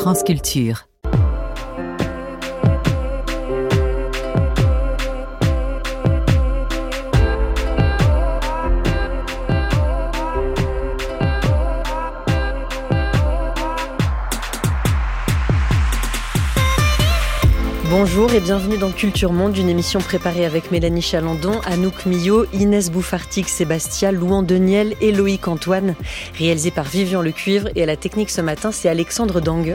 France Culture. Bonjour et bienvenue dans Culture Monde, une émission préparée avec Mélanie Chalandon, Anouk Millot, Inès Bouffartic, Sébastien, Louan Deniel et Loïc Antoine, réalisée par Vivian Lecuivre, et à la technique ce matin c'est Alexandre Dang.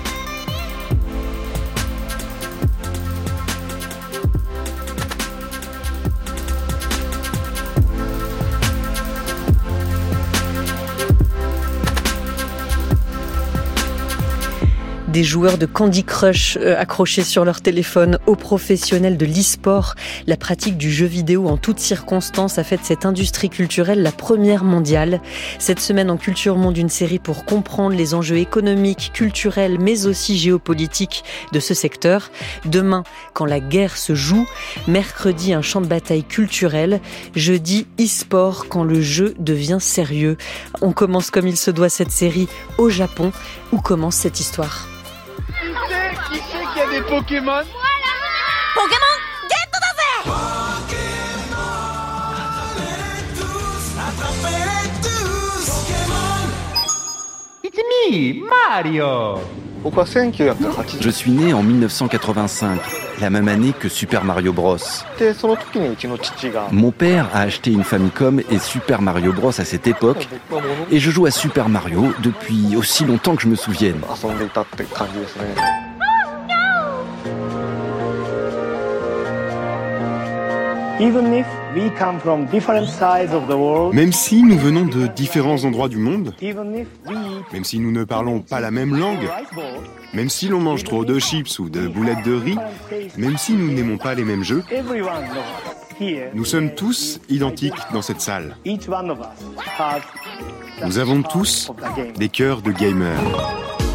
Des joueurs de Candy Crush accrochés sur leur téléphone, aux professionnels de l'e-sport, la pratique du jeu vidéo en toutes circonstances a fait de cette industrie culturelle la première mondiale. Cette semaine en Culture Monde, une série pour comprendre les enjeux économiques, culturels, mais aussi géopolitiques de ce secteur. Demain, quand la guerre se joue. Mercredi, un champ de bataille culturel. Jeudi, e-sport, quand le jeu devient sérieux. On commence comme il se doit cette série au Japon. Où commence cette histoire ? Qui sait qu'il y a des Pokémon ? Voilà ! Pokémon Get da zé ! It's me, Mario. Pourquoi 1980 ? Je suis né en 1985, la même année que Super Mario Bros. Mon père a acheté une Famicom et Super Mario Bros à cette époque, et je joue à Super Mario depuis aussi longtemps que je me souvienne. Même si nous venons de différents endroits du monde, même si nous ne parlons pas la même langue, même si l'on mange trop de chips ou de boulettes de riz, même si nous n'aimons pas les mêmes jeux, nous sommes tous identiques dans cette salle. Nous avons tous des cœurs de gamers.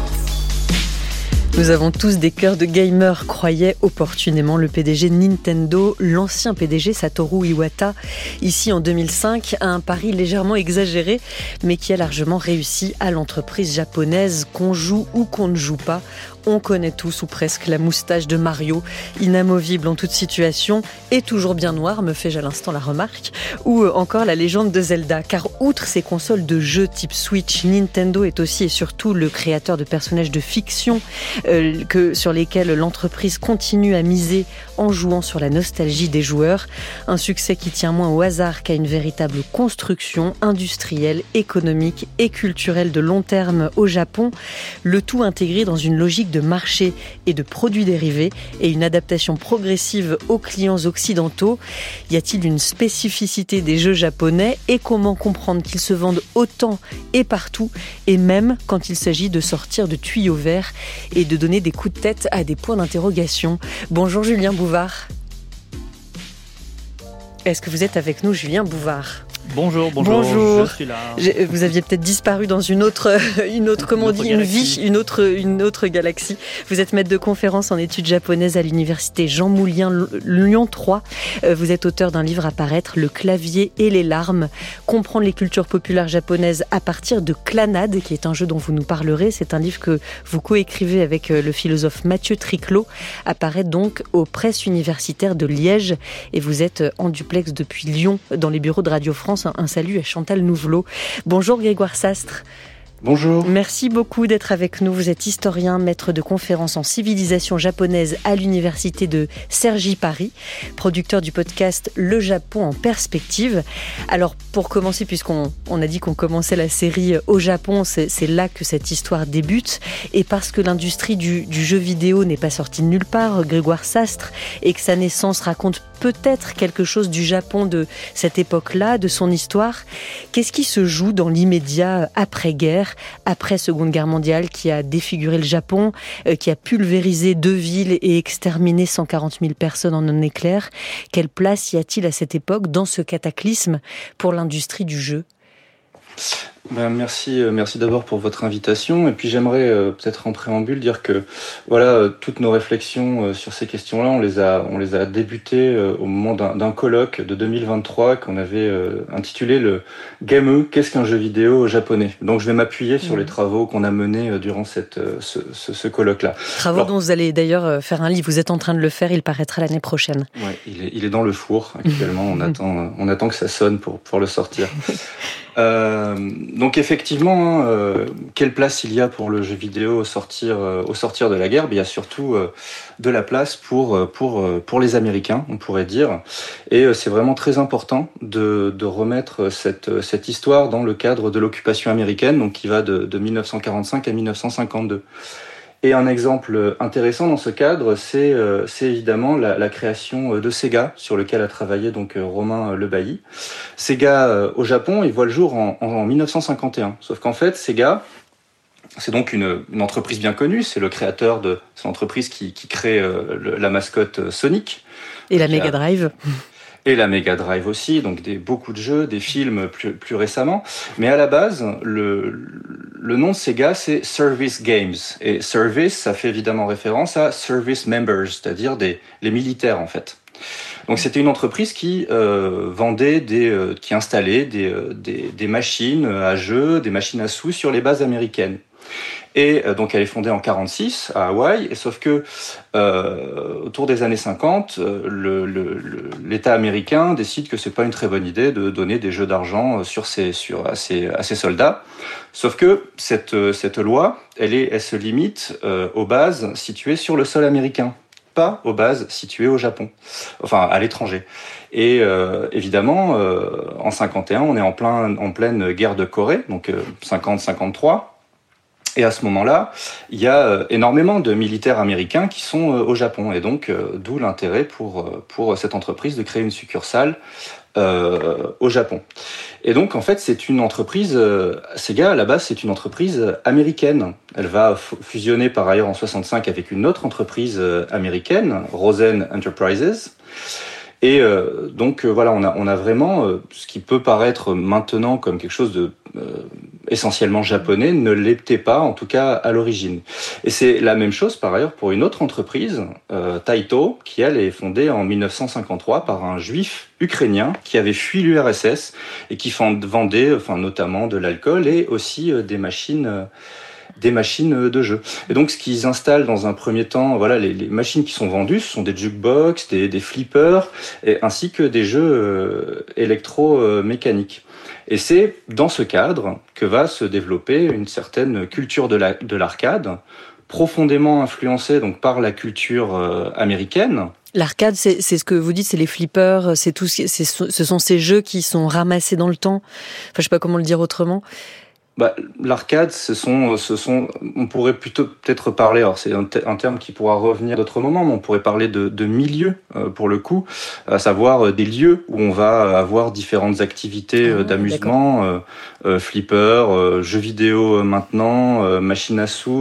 Nous avons tous des cœurs de gamers, croyait opportunément le PDG de Nintendo, l'ancien PDG Satoru Iwata, ici en 2005, à un pari légèrement exagéré, mais qui a largement réussi à l'entreprise japonaise. Qu'on joue ou qu'on ne joue pas, on connaît tous ou presque la moustache de Mario, inamovible en toute situation et toujours bien noir, me fais-je à l'instant la remarque, ou encore la légende de Zelda. Car outre ces consoles de jeux type Switch, Nintendo est aussi et surtout le créateur de personnages de fiction sur lesquels l'entreprise continue à miser en jouant sur la nostalgie des joueurs. Un succès qui tient moins au hasard qu'à une véritable construction industrielle, économique et culturelle de long terme au Japon, le tout intégré dans une logique de marché et de produits dérivés et une adaptation progressive aux clients occidentaux. Y a-t-il une spécificité des jeux japonais et comment comprendre qu'ils se vendent autant et partout, et même quand il s'agit de sortir de tuyaux verts et de donner des coups de tête à des points d'interrogation. Bonjour Julien Bouvard. Est-ce que vous êtes avec nous, Julien Bouvard ? Bonjour. Je suis là. Vous aviez peut-être disparu dans une autre comment on dit, une vie, une autre galaxie. Vous êtes maître de conférence en études japonaises à l'université Jean Moulin Lyon 3. Vous êtes auteur d'un livre à paraître, Le clavier et les larmes, comprendre les cultures populaires japonaises à partir de Clannad, qui est un jeu dont vous nous parlerez. C'est un livre que vous coécrivez avec le philosophe Mathieu Triclot, apparaît donc aux presses universitaires de Liège, et vous êtes en duplex depuis Lyon dans les bureaux de Radio France. Un salut à Chantal Nouvelot. Bonjour Grégoire Sastre. Bonjour. Merci beaucoup d'être avec nous. Vous êtes historien, maître de conférences en civilisation japonaise à l'université de Cergy Paris, producteur du podcast Le Japon en perspective. Alors pour commencer, puisqu'on a dit qu'on commençait la série au Japon, c'est là que cette histoire débute, et parce que l'industrie du jeu vidéo n'est pas sortie de nulle part, Grégoire Sastre, et que sa naissance raconte peut-être quelque chose du Japon de cette époque-là, de son histoire. Qu'est-ce qui se joue dans l'immédiat après-guerre, après Seconde Guerre mondiale, qui a défiguré le Japon, qui a pulvérisé 2 villes et exterminé 140 000 personnes en un éclair? Quelle place y a-t-il à cette époque dans ce cataclysme pour l'industrie du jeu ? Merci d'abord pour votre invitation. Et puis j'aimerais peut-être en préambule dire que voilà, toutes nos réflexions sur ces questions-là, on les a débutées au moment d'un colloque de 2023 qu'on avait intitulé le Game, qu'est-ce qu'un jeu vidéo japonais. Donc je vais m'appuyer sur les travaux qu'on a menés durant ce colloque-là. Travaux dont vous allez d'ailleurs faire un livre. Vous êtes en train de le faire. Il paraîtra l'année prochaine. Ouais, il est dans le four actuellement. On attend que ça sonne pour le sortir. Donc effectivement, quelle place il y a pour le jeu vidéo au sortir de la guerre? Il y a surtout de la place pour les Américains, on pourrait dire. Et c'est vraiment très important de remettre cette histoire dans le cadre de l'occupation américaine, donc qui va de 1945 à 1952. Et un exemple intéressant dans ce cadre, c'est évidemment la création de Sega, sur lequel a travaillé donc Romain Le Bailly. Sega au Japon, il voit le jour en 1951. Sauf qu'en fait, Sega, c'est donc une entreprise bien connue. C'est le créateur de cette entreprise qui crée la mascotte Sonic. Et la Mega Drive. Et la Mega Drive aussi, donc beaucoup de jeux, des films plus récemment. Mais à la base, le nom de Sega, c'est Service Games. Et Service, ça fait évidemment référence à Service Members, c'est-à-dire les militaires en fait. Donc c'était une entreprise qui vendait qui installait des machines à jeux, des machines à sous sur les bases américaines. Et donc elle est fondée en 1946 à Hawaï, et sauf que autour des années 50, l'État américain décide que c'est pas une très bonne idée de donner des jeux d'argent à ses soldats. Sauf que cette loi, elle se limite aux bases situées sur le sol américain, pas aux bases situées au Japon, enfin à l'étranger. Et évidemment, en 51, on est en pleine guerre de Corée, donc 50-53. Et à ce moment-là, il y a énormément de militaires américains qui sont au Japon. Et donc, d'où l'intérêt pour cette entreprise de créer une succursale au Japon. Et donc, en fait, c'est une entreprise, Sega, à la base, c'est une entreprise américaine. Elle va fusionner par ailleurs en 65 avec une autre entreprise américaine, Rosen Enterprises. Et donc voilà, on a vraiment ce qui peut paraître maintenant comme quelque chose de essentiellement japonais, ne l'était pas, en tout cas à l'origine. Et c'est la même chose par ailleurs pour une autre entreprise, Taito, qui elle est fondée en 1953 par un juif ukrainien qui avait fui l'URSS et qui vendait notamment de l'alcool et aussi des machines de jeu. Et donc, ce qu'ils installent dans un premier temps, voilà, les machines qui sont vendues, ce sont des jukebox, des flippers, ainsi que des jeux électromécaniques. Et c'est dans ce cadre que va se développer une certaine culture de l'arcade, profondément influencée donc par la culture américaine. L'arcade, c'est ce que vous dites, c'est les flippers, ce sont ces jeux qui sont ramassés dans le temps. Enfin, je sais pas comment le dire autrement. L'arcade, ce sont, on pourrait plutôt peut-être parler, alors c'est un terme qui pourra revenir d'autres moments, mais on pourrait parler de milieux, pour le coup, à savoir des lieux où on va avoir différentes activités d'amusement, flipper, jeux vidéo maintenant, machines à sous,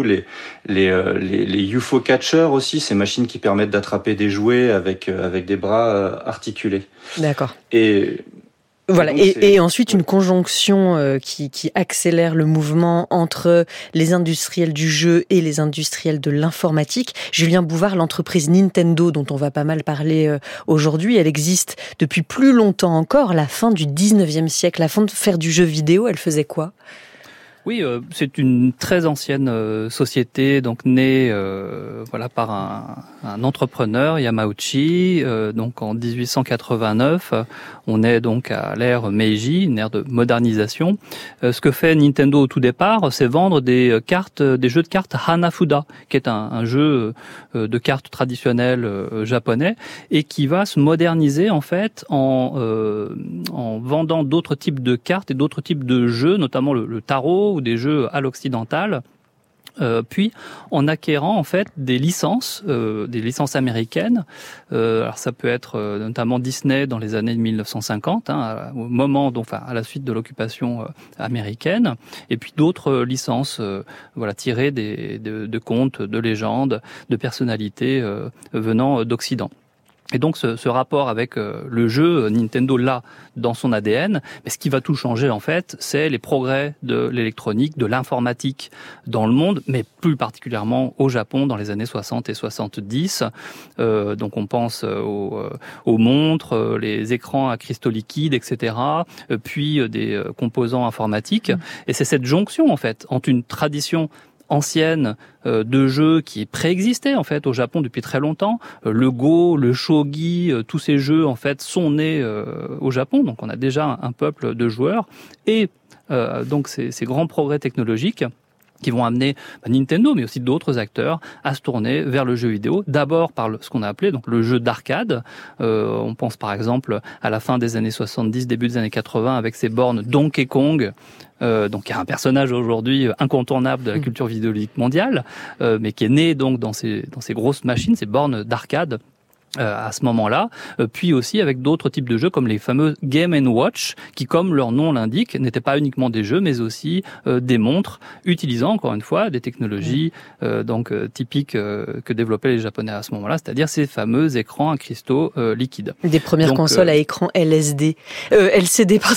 les UFO catchers aussi, ces machines qui permettent d'attraper des jouets avec des bras articulés. D'accord. Voilà, et ensuite une conjonction qui accélère le mouvement entre les industriels du jeu et les industriels de l'informatique. Julien Bouvard, l'entreprise Nintendo dont on va pas mal parler aujourd'hui, elle existe depuis plus longtemps encore, la fin du 19e siècle. La fin de faire du jeu vidéo, elle faisait quoi ? Oui, c'est une très ancienne société, donc née par un entrepreneur, Yamauchi, donc en 1889. On est donc à l'ère Meiji, une ère de modernisation. Ce que fait Nintendo au tout départ, c'est vendre des jeux de cartes Hanafuda, qui est un jeu de cartes traditionnel japonais, et qui va se moderniser en fait en vendant d'autres types de cartes et d'autres types de jeux, notamment le tarot ou des jeux à l'occidental. Puis en acquérant en fait des licences américaines. Alors ça peut être notamment Disney dans les années 1950, au moment à la suite de l'occupation américaine, et puis d'autres licences tirées de contes, de légendes, de personnalités venant d'Occident. Et donc ce rapport avec le jeu, Nintendo l'a dans son ADN, mais ce qui va tout changer en fait, c'est les progrès de l'électronique, de l'informatique dans le monde, mais plus particulièrement au Japon dans les années 60 et 70. Donc on pense aux montres, les écrans à cristaux liquides, etc., puis des composants informatiques. Et c'est cette jonction en fait entre une tradition ancienne de jeux qui préexistaient en fait au Japon depuis très longtemps. Le Go, le Shogi, tous ces jeux en fait sont nés au Japon, donc on a déjà un peuple de joueurs et donc ces grands progrès technologiques qui vont amener Nintendo, mais aussi d'autres acteurs, à se tourner vers le jeu vidéo. D'abord par ce qu'on a appelé donc le jeu d'arcade. On pense par exemple à la fin des années 70, début des années 80, avec ces bornes Donkey Kong, donc qui est un personnage aujourd'hui incontournable de la culture vidéoludique mondiale, mais qui est né donc dans ces grosses machines, ces bornes d'arcade. À ce moment-là, puis aussi avec d'autres types de jeux comme les fameux Game & Watch, qui, comme leur nom l'indique, n'étaient pas uniquement des jeux, mais aussi des montres, utilisant encore une fois des technologies typiques que développaient les Japonais à ce moment-là, c'est-à-dire ces fameux écrans à cristaux liquides. Des premières consoles à écran LCD, pardon.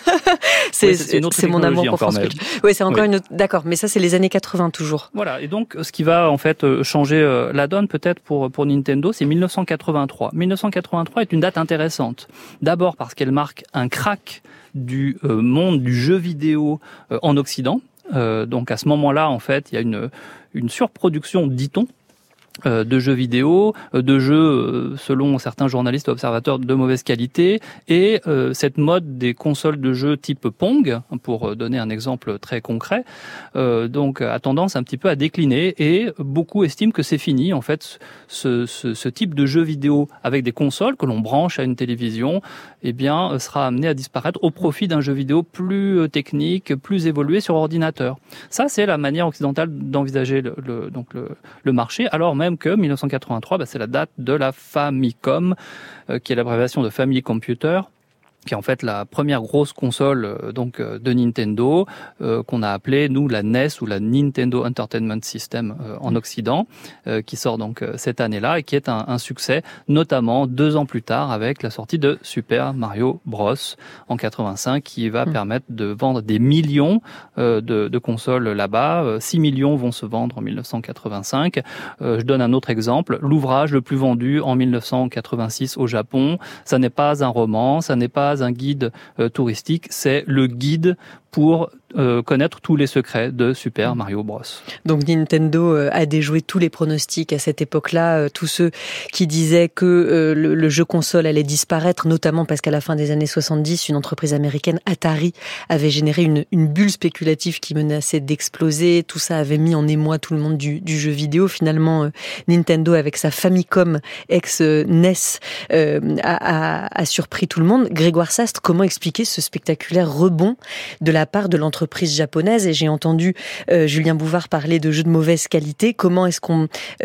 c'est mon amour pour France Culture. Oui, c'est encore une autre. D'accord, mais ça c'est les années 80 toujours. Voilà, et donc ce qui va en fait changer la donne peut-être pour Nintendo, c'est 1983. 1983 est une date intéressante. D'abord parce qu'elle marque un crack du monde du jeu vidéo en Occident. Donc à ce moment-là, en fait, il y a une surproduction, dit-on, de jeux vidéo, de jeux, selon certains journalistes et observateurs, de mauvaise qualité, et cette mode des consoles de jeux type Pong, pour donner un exemple très concret, donc a tendance un petit peu à décliner, et beaucoup estiment que c'est fini, en fait, ce type de jeu vidéo avec des consoles que l'on branche à une télévision, eh bien, sera amené à disparaître au profit d'un jeu vidéo plus technique, plus évolué sur ordinateur. Ça, c'est la manière occidentale d'envisager le marché, alors même que 1983, c'est la date de la Famicom, qui est l'abréviation de Family Computer, qui est en fait la première grosse console de Nintendo, qu'on a appelée, nous, la NES ou la Nintendo Entertainment System en Occident, qui sort donc cette année-là et qui est un succès, notamment 2 ans plus tard avec la sortie de Super Mario Bros. En 85, qui va permettre de vendre des millions de consoles là-bas. 6 millions vont se vendre en 1985. Je donne un autre exemple. L'ouvrage le plus vendu en 1986 au Japon, ça n'est pas un roman, ça n'est pas un guide touristique, c'est le guide pour connaître tous les secrets de Super Mario Bros. Donc Nintendo a déjoué tous les pronostics à cette époque-là, tous ceux qui disaient que le jeu console allait disparaître, notamment parce qu'à la fin des années 70, une entreprise américaine, Atari, avait généré une bulle spéculative qui menaçait d'exploser. Tout ça avait mis en émoi tout le monde du jeu vidéo. Finalement, Nintendo, avec sa Famicom ex-NES, a surpris tout le monde. Grégoire Sastre, comment expliquer ce spectaculaire rebond de la part de l'entreprise japonaise? Et j'ai entendu Julien Bouvard parler de jeux de mauvaise qualité. Comment est-ce qu'on,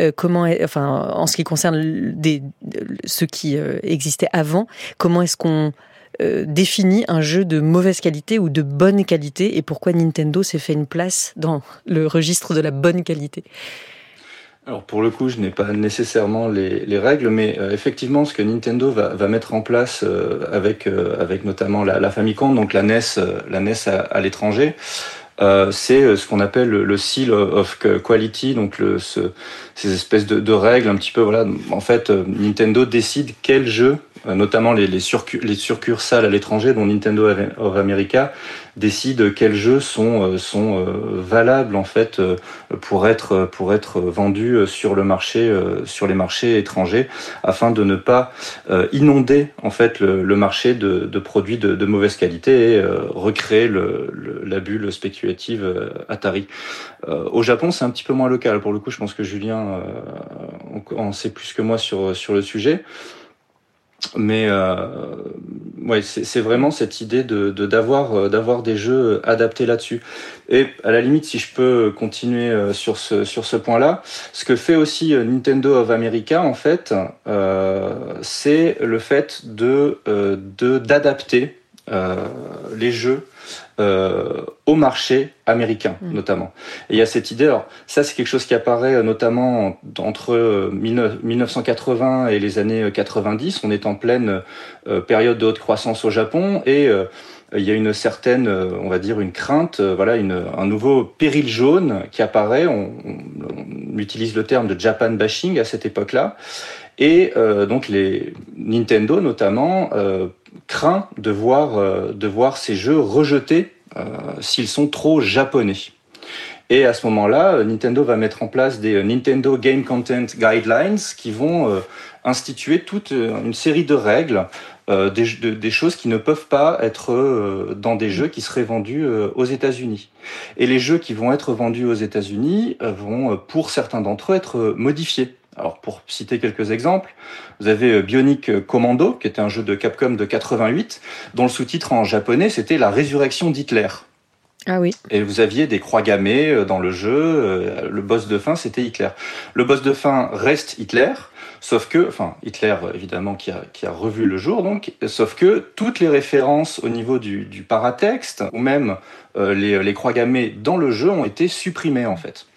en ce qui concerne ceux qui existaient avant, comment est-ce qu'on définit un jeu de mauvaise qualité ou de bonne qualité, et pourquoi Nintendo s'est fait une place dans le registre de la bonne qualité? Alors pour le coup, je n'ai pas nécessairement les règles, mais effectivement, ce que Nintendo va mettre en place avec notamment la Famicom, donc la NES à l'étranger, c'est ce qu'on appelle le Seal of Quality, donc ces espèces de règles un petit peu, voilà. En fait, Nintendo décide quel jeu, notamment les succursales à l'étranger, dont Nintendo of America, décide quels jeux sont valables en fait pour être vendus sur les marchés étrangers, afin de ne pas inonder en fait le marché de produits de mauvaise qualité et recréer la bulle spéculative Atari. Au Japon, c'est un petit peu moins le cas. Pour le coup, je pense que Julien en sait plus que moi sur le sujet. Mais ouais, c'est vraiment cette idée d'avoir des jeux adaptés là-dessus. Et à la limite, si je peux continuer sur ce point-là, ce que fait aussi Nintendo of America, en fait, c'est le fait d'adapter les jeux au marché américain, notamment. Et il y a cette idée, alors ça c'est quelque chose qui apparaît notamment entre 1980 et les années 90. On est en pleine période de haute croissance au Japon et il y a une certaine, on va dire, une crainte, un nouveau péril jaune qui apparaît. On utilise le terme de Japan bashing à cette époque-là. Et donc les Nintendo notamment craint de voir ces jeux rejetés s'ils sont trop japonais. Et à ce moment-là, Nintendo va mettre en place des Nintendo Game Content Guidelines qui vont instituer toute une série de règles, des choses qui ne peuvent pas être dans des jeux qui seraient vendus aux États-Unis. Et les jeux qui vont être vendus aux États-Unis vont, pour certains d'entre eux, être modifiés. Alors, pour citer quelques exemples, vous avez Bionic Commando, qui était un jeu de Capcom de 88, dont le sous-titre en japonais, c'était La résurrection d'Hitler. Ah oui. Et vous aviez des croix gammées dans le jeu, le boss de fin, c'était Hitler. Le boss de fin reste Hitler, sauf que, Hitler, évidemment, qui a revu le jour, donc, sauf que toutes les références au niveau du paratexte, ou même les croix gammées dans le jeu, ont été supprimées, en fait.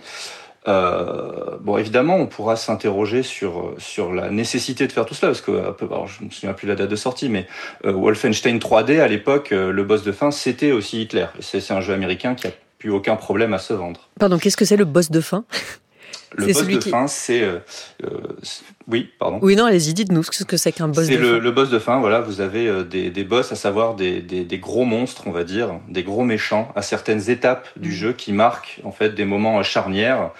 Évidemment, on pourra s'interroger sur la nécessité de faire tout cela, parce que, je me souviens plus de la date de sortie, mais Wolfenstein 3D, à l'époque, le boss de fin, c'était aussi Hitler. C'est un jeu américain qui a plus aucun problème à se vendre. Pardon, qu'est-ce que c'est le boss de fin ? Le boss de fin, c'est... Oui, pardon. Oui, non, allez-y, dites-nous ce que c'est qu'un boss de fin. C'est le boss de fin, voilà, vous avez des boss, à savoir des gros monstres, on va dire, des gros méchants, à certaines étapes du jeu qui marquent, en fait, des moments charnières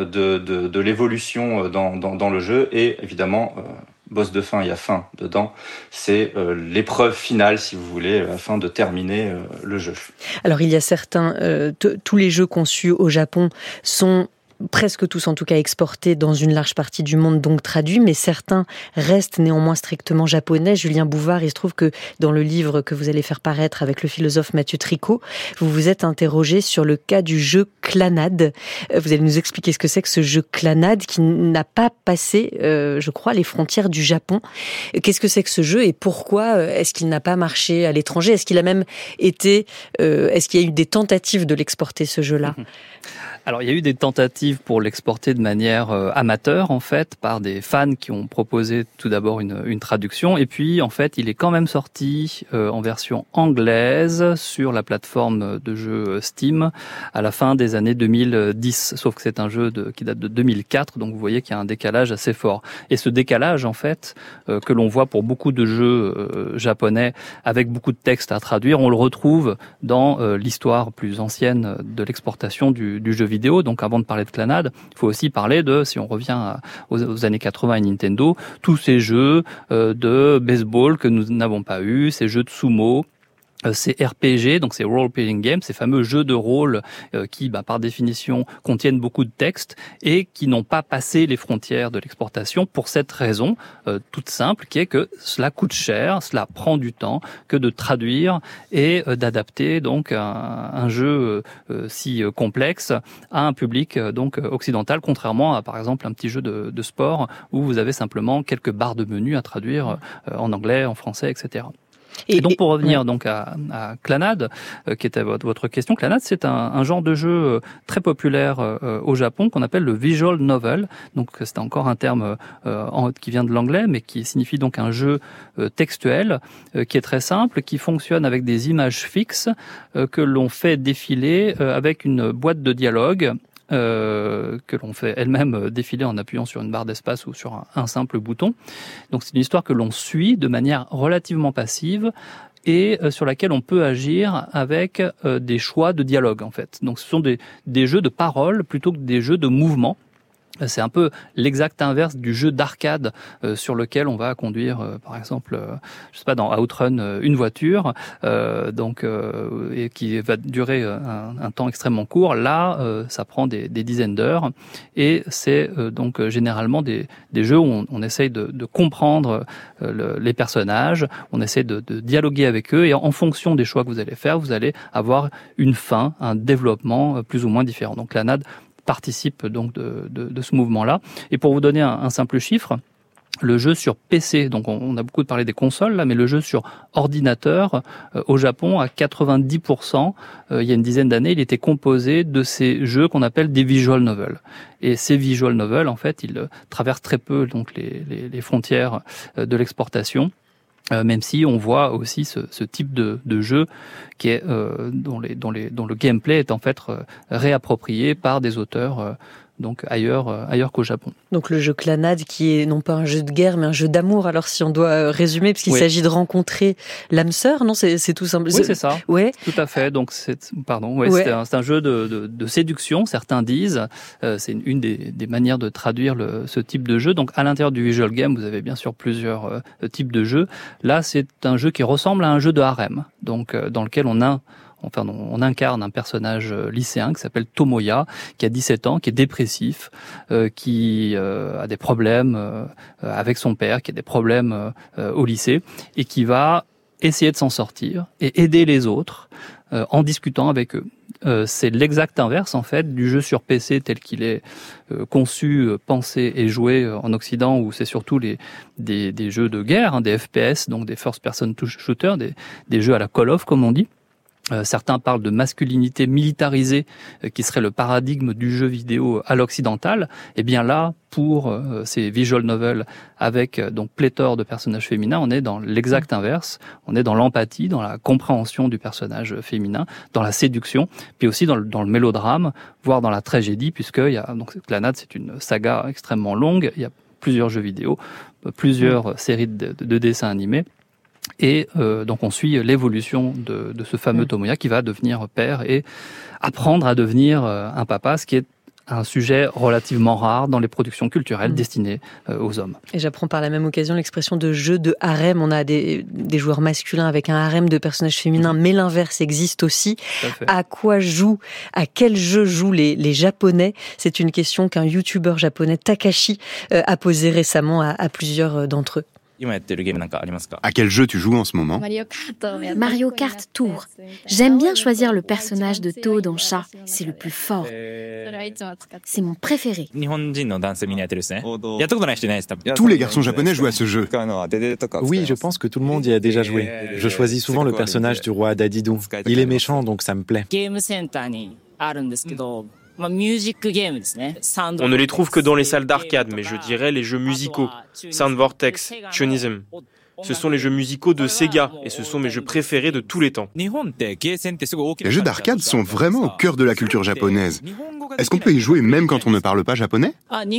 de l'évolution dans le jeu, et évidemment... boss de fin, il y a fin dedans, c'est l'épreuve finale, si vous voulez, afin de terminer le jeu. Alors, il y a certains... tous les jeux conçus au Japon sont... presque tous en tout cas exportés dans une large partie du monde, donc traduits, mais certains restent néanmoins strictement japonais. Julien Bouvard, il se trouve que dans le livre que vous allez faire paraître avec le philosophe Mathieu Tricot, vous vous êtes interrogé sur le cas du jeu Clannad. Vous allez nous expliquer ce que c'est que ce jeu Clannad qui n'a pas passé, je crois, les frontières du Japon. Qu'est-ce que c'est que ce jeu et pourquoi est-ce qu'il n'a pas marché à l'étranger ? Est-ce qu'il a même été... est-ce qu'il y a eu des tentatives de l'exporter, ce jeu-là ? Alors, il y a eu des tentatives pour l'exporter de manière amateur, en fait, par des fans qui ont proposé tout d'abord une traduction. Et puis, en fait, il est quand même sorti en version anglaise sur la plateforme de jeu Steam à la fin des années 2010. Sauf que c'est un jeu qui date de 2004, donc vous voyez qu'il y a un décalage assez fort. Et ce décalage, en fait, que l'on voit pour beaucoup de jeux japonais avec beaucoup de textes à traduire, on le retrouve dans l'histoire plus ancienne de l'exportation du jeu vidéo. Donc avant de parler de Clannad, il faut aussi parler de, si on revient aux années 80 et Nintendo, tous ces jeux de baseball que nous n'avons pas eu, ces jeux de sumo, ces RPG, donc ces role-playing games, ces fameux jeux de rôle qui, par définition, contiennent beaucoup de textes et qui n'ont pas passé les frontières de l'exportation pour cette raison toute simple, qui est que cela coûte cher, cela prend du temps que de traduire et d'adapter donc un jeu si complexe à un public donc occidental, contrairement à par exemple un petit jeu de sport où vous avez simplement quelques barres de menu à traduire en anglais, en français, etc. Et donc pour revenir donc à Clannad, qui était votre question, Clannad c'est un genre de jeu très populaire au Japon qu'on appelle le visual novel. Donc c'est encore un terme qui vient de l'anglais, mais qui signifie donc un jeu textuel qui est très simple, qui fonctionne avec des images fixes que l'on fait défiler avec une boîte de dialogue. Que l'on fait elle-même défiler en appuyant sur une barre d'espace ou sur un simple bouton. Donc c'est une histoire que l'on suit de manière relativement passive et sur laquelle on peut agir avec des choix de dialogue en fait. Donc ce sont des jeux de parole plutôt que des jeux de mouvement. C'est un peu l'exact inverse du jeu d'arcade sur lequel on va conduire, par exemple, je sais pas, dans Outrun, une voiture, et qui va durer un temps extrêmement court. Là, ça prend des dizaines d'heures, et c'est donc généralement des jeux où on essaye de comprendre les personnages, on essaie de dialoguer avec eux, et en fonction des choix que vous allez faire, vous allez avoir une fin, un développement plus ou moins différent. Donc Clannad participe donc de ce mouvement-là. Et pour vous donner un simple chiffre, le jeu sur PC, donc on a beaucoup parlé des consoles là, mais le jeu sur ordinateur, au Japon, à 90%, il y a une dizaine d'années, il était composé de ces jeux qu'on appelle des visual novels. Et ces visual novels, en fait, ils traversent très peu donc les frontières de l'exportation. Même si on voit aussi ce type de jeu qui est dont le gameplay est en fait réapproprié par des auteurs donc ailleurs qu'au Japon. Donc le jeu Clannad qui est non pas un jeu de guerre mais un jeu d'amour, alors si on doit résumer, parce qu'il s'agit de rencontrer l'âme sœur, non, c'est tout simple. Oui, c'est ça. Ouais. Tout à fait. Donc c'est un jeu de séduction, certains disent. C'est une des manières de traduire ce type de jeu. Donc à l'intérieur du visual game, vous avez bien sûr plusieurs types de jeux. Là, c'est un jeu qui ressemble à un jeu de harem, donc dans lequel on incarne un personnage lycéen qui s'appelle Tomoya, qui a 17 ans, qui est dépressif, qui a des problèmes avec son père, qui a des problèmes au lycée, et qui va essayer de s'en sortir et aider les autres en discutant avec eux. C'est l'exact inverse en fait du jeu sur PC tel qu'il est conçu, pensé et joué en Occident, où c'est surtout des jeux de guerre, des FPS, donc des first person shooters, des jeux à la Call of comme on dit. Certains parlent de masculinité militarisée qui serait le paradigme du jeu vidéo à l'occidental. Et bien là, pour ces visual novels avec donc pléthore de personnages féminins, on est dans l'exact inverse. On est dans l'empathie, dans la compréhension du personnage féminin, dans la séduction, puis aussi dans le mélodrame, voire dans la tragédie, puisque donc Clannad, c'est une saga extrêmement longue. Il y a plusieurs jeux vidéo, plusieurs séries de dessins animés. Et donc on suit l'évolution de ce fameux Tomoya qui va devenir père et apprendre à devenir un papa, ce qui est un sujet relativement rare dans les productions culturelles destinées aux hommes. Et j'apprends par la même occasion l'expression de jeu de harem. On a des joueurs masculins avec un harem de personnages féminins, mais l'inverse existe aussi. À quel jeu jouent les Japonais? C'est une question qu'un youtubeur japonais, Takashi, a posée récemment à plusieurs d'entre eux. À quel jeu tu joues en ce moment? Mario Kart Tour. J'aime bien choisir le personnage de Toad en chat. C'est le plus fort. C'est mon préféré. Tous les garçons japonais jouent à ce jeu. Oui, je pense que tout le monde y a déjà joué. Je choisis souvent le personnage du roi Dadidou. Il est méchant, donc ça me plaît. On ne les trouve que dans les salles d'arcade, mais je dirais les jeux musicaux. Sound Vortex, Chunism. Ce sont les jeux musicaux de Sega, et ce sont mes jeux préférés de tous les temps. Les jeux d'arcade sont vraiment au cœur de la culture japonaise. Est-ce qu'on peut y jouer même quand on ne parle pas japonais?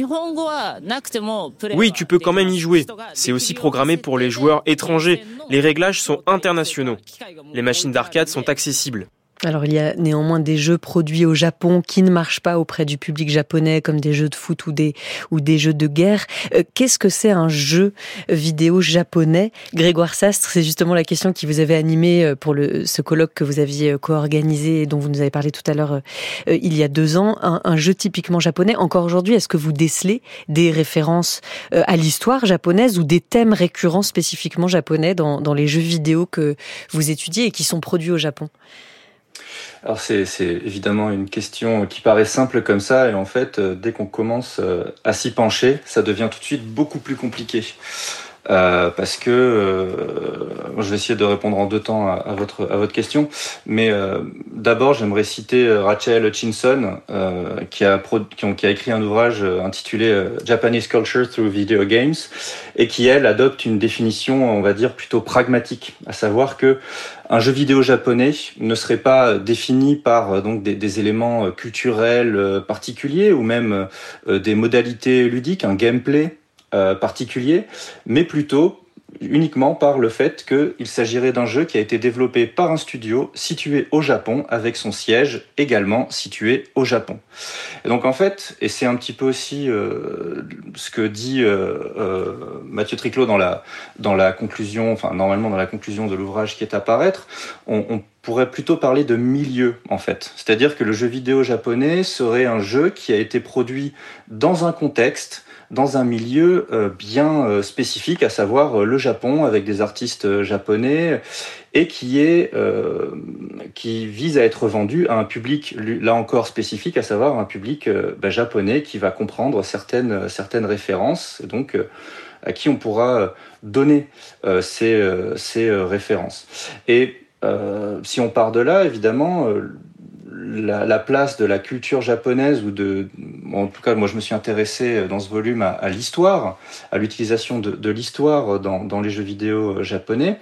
Oui, tu peux quand même y jouer. C'est aussi programmé pour les joueurs étrangers. Les réglages sont internationaux. Les machines d'arcade sont accessibles. Alors il y a néanmoins des jeux produits au Japon qui ne marchent pas auprès du public japonais, comme des jeux de foot ou des jeux de guerre. Qu'est-ce que c'est un jeu vidéo japonais? Grégoire Sastre, c'est justement la question qui vous avait animé pour ce colloque que vous aviez co-organisé et dont vous nous avez parlé tout à l'heure il y a 2 ans. Un jeu typiquement japonais. Encore aujourd'hui, est-ce que vous décelez des références à l'histoire japonaise ou des thèmes récurrents spécifiquement japonais dans les jeux vidéo que vous étudiez et qui sont produits au Japon? Alors c'est évidemment une question qui paraît simple comme ça, et en fait, dès qu'on commence à s'y pencher, ça devient tout de suite beaucoup plus compliqué. Parce que je vais essayer de répondre en 2 temps à votre question, mais d'abord j'aimerais citer Rachel Hutchinson qui a écrit un ouvrage intitulé Japanese Culture Through Video Games, et qui elle adopte une définition, on va dire, plutôt pragmatique, à savoir que un jeu vidéo japonais ne serait pas défini par donc des éléments culturels particuliers ou même des modalités ludiques, un gameplay particulier, mais plutôt uniquement par le fait qu'il s'agirait d'un jeu qui a été développé par un studio situé au Japon, avec son siège également situé au Japon. Et donc en fait, et c'est un petit peu aussi ce que dit Mathieu Triclot dans la conclusion, enfin normalement dans la conclusion de l'ouvrage qui est à paraître, on pourrait plutôt parler de milieu en fait. C'est-à-dire que le jeu vidéo japonais serait un jeu qui a été produit dans un contexte, dans un milieu bien spécifique, à savoir le Japon, avec des artistes japonais, et qui vise à être vendu à un public, là encore spécifique, à savoir un public japonais qui va comprendre certaines références, et donc à qui on pourra donner ces références. Et si on part de là, évidemment, la place de la culture japonaise en tout cas, moi je me suis intéressé dans ce volume à l'histoire, à l'utilisation de l'histoire dans les jeux vidéo japonais.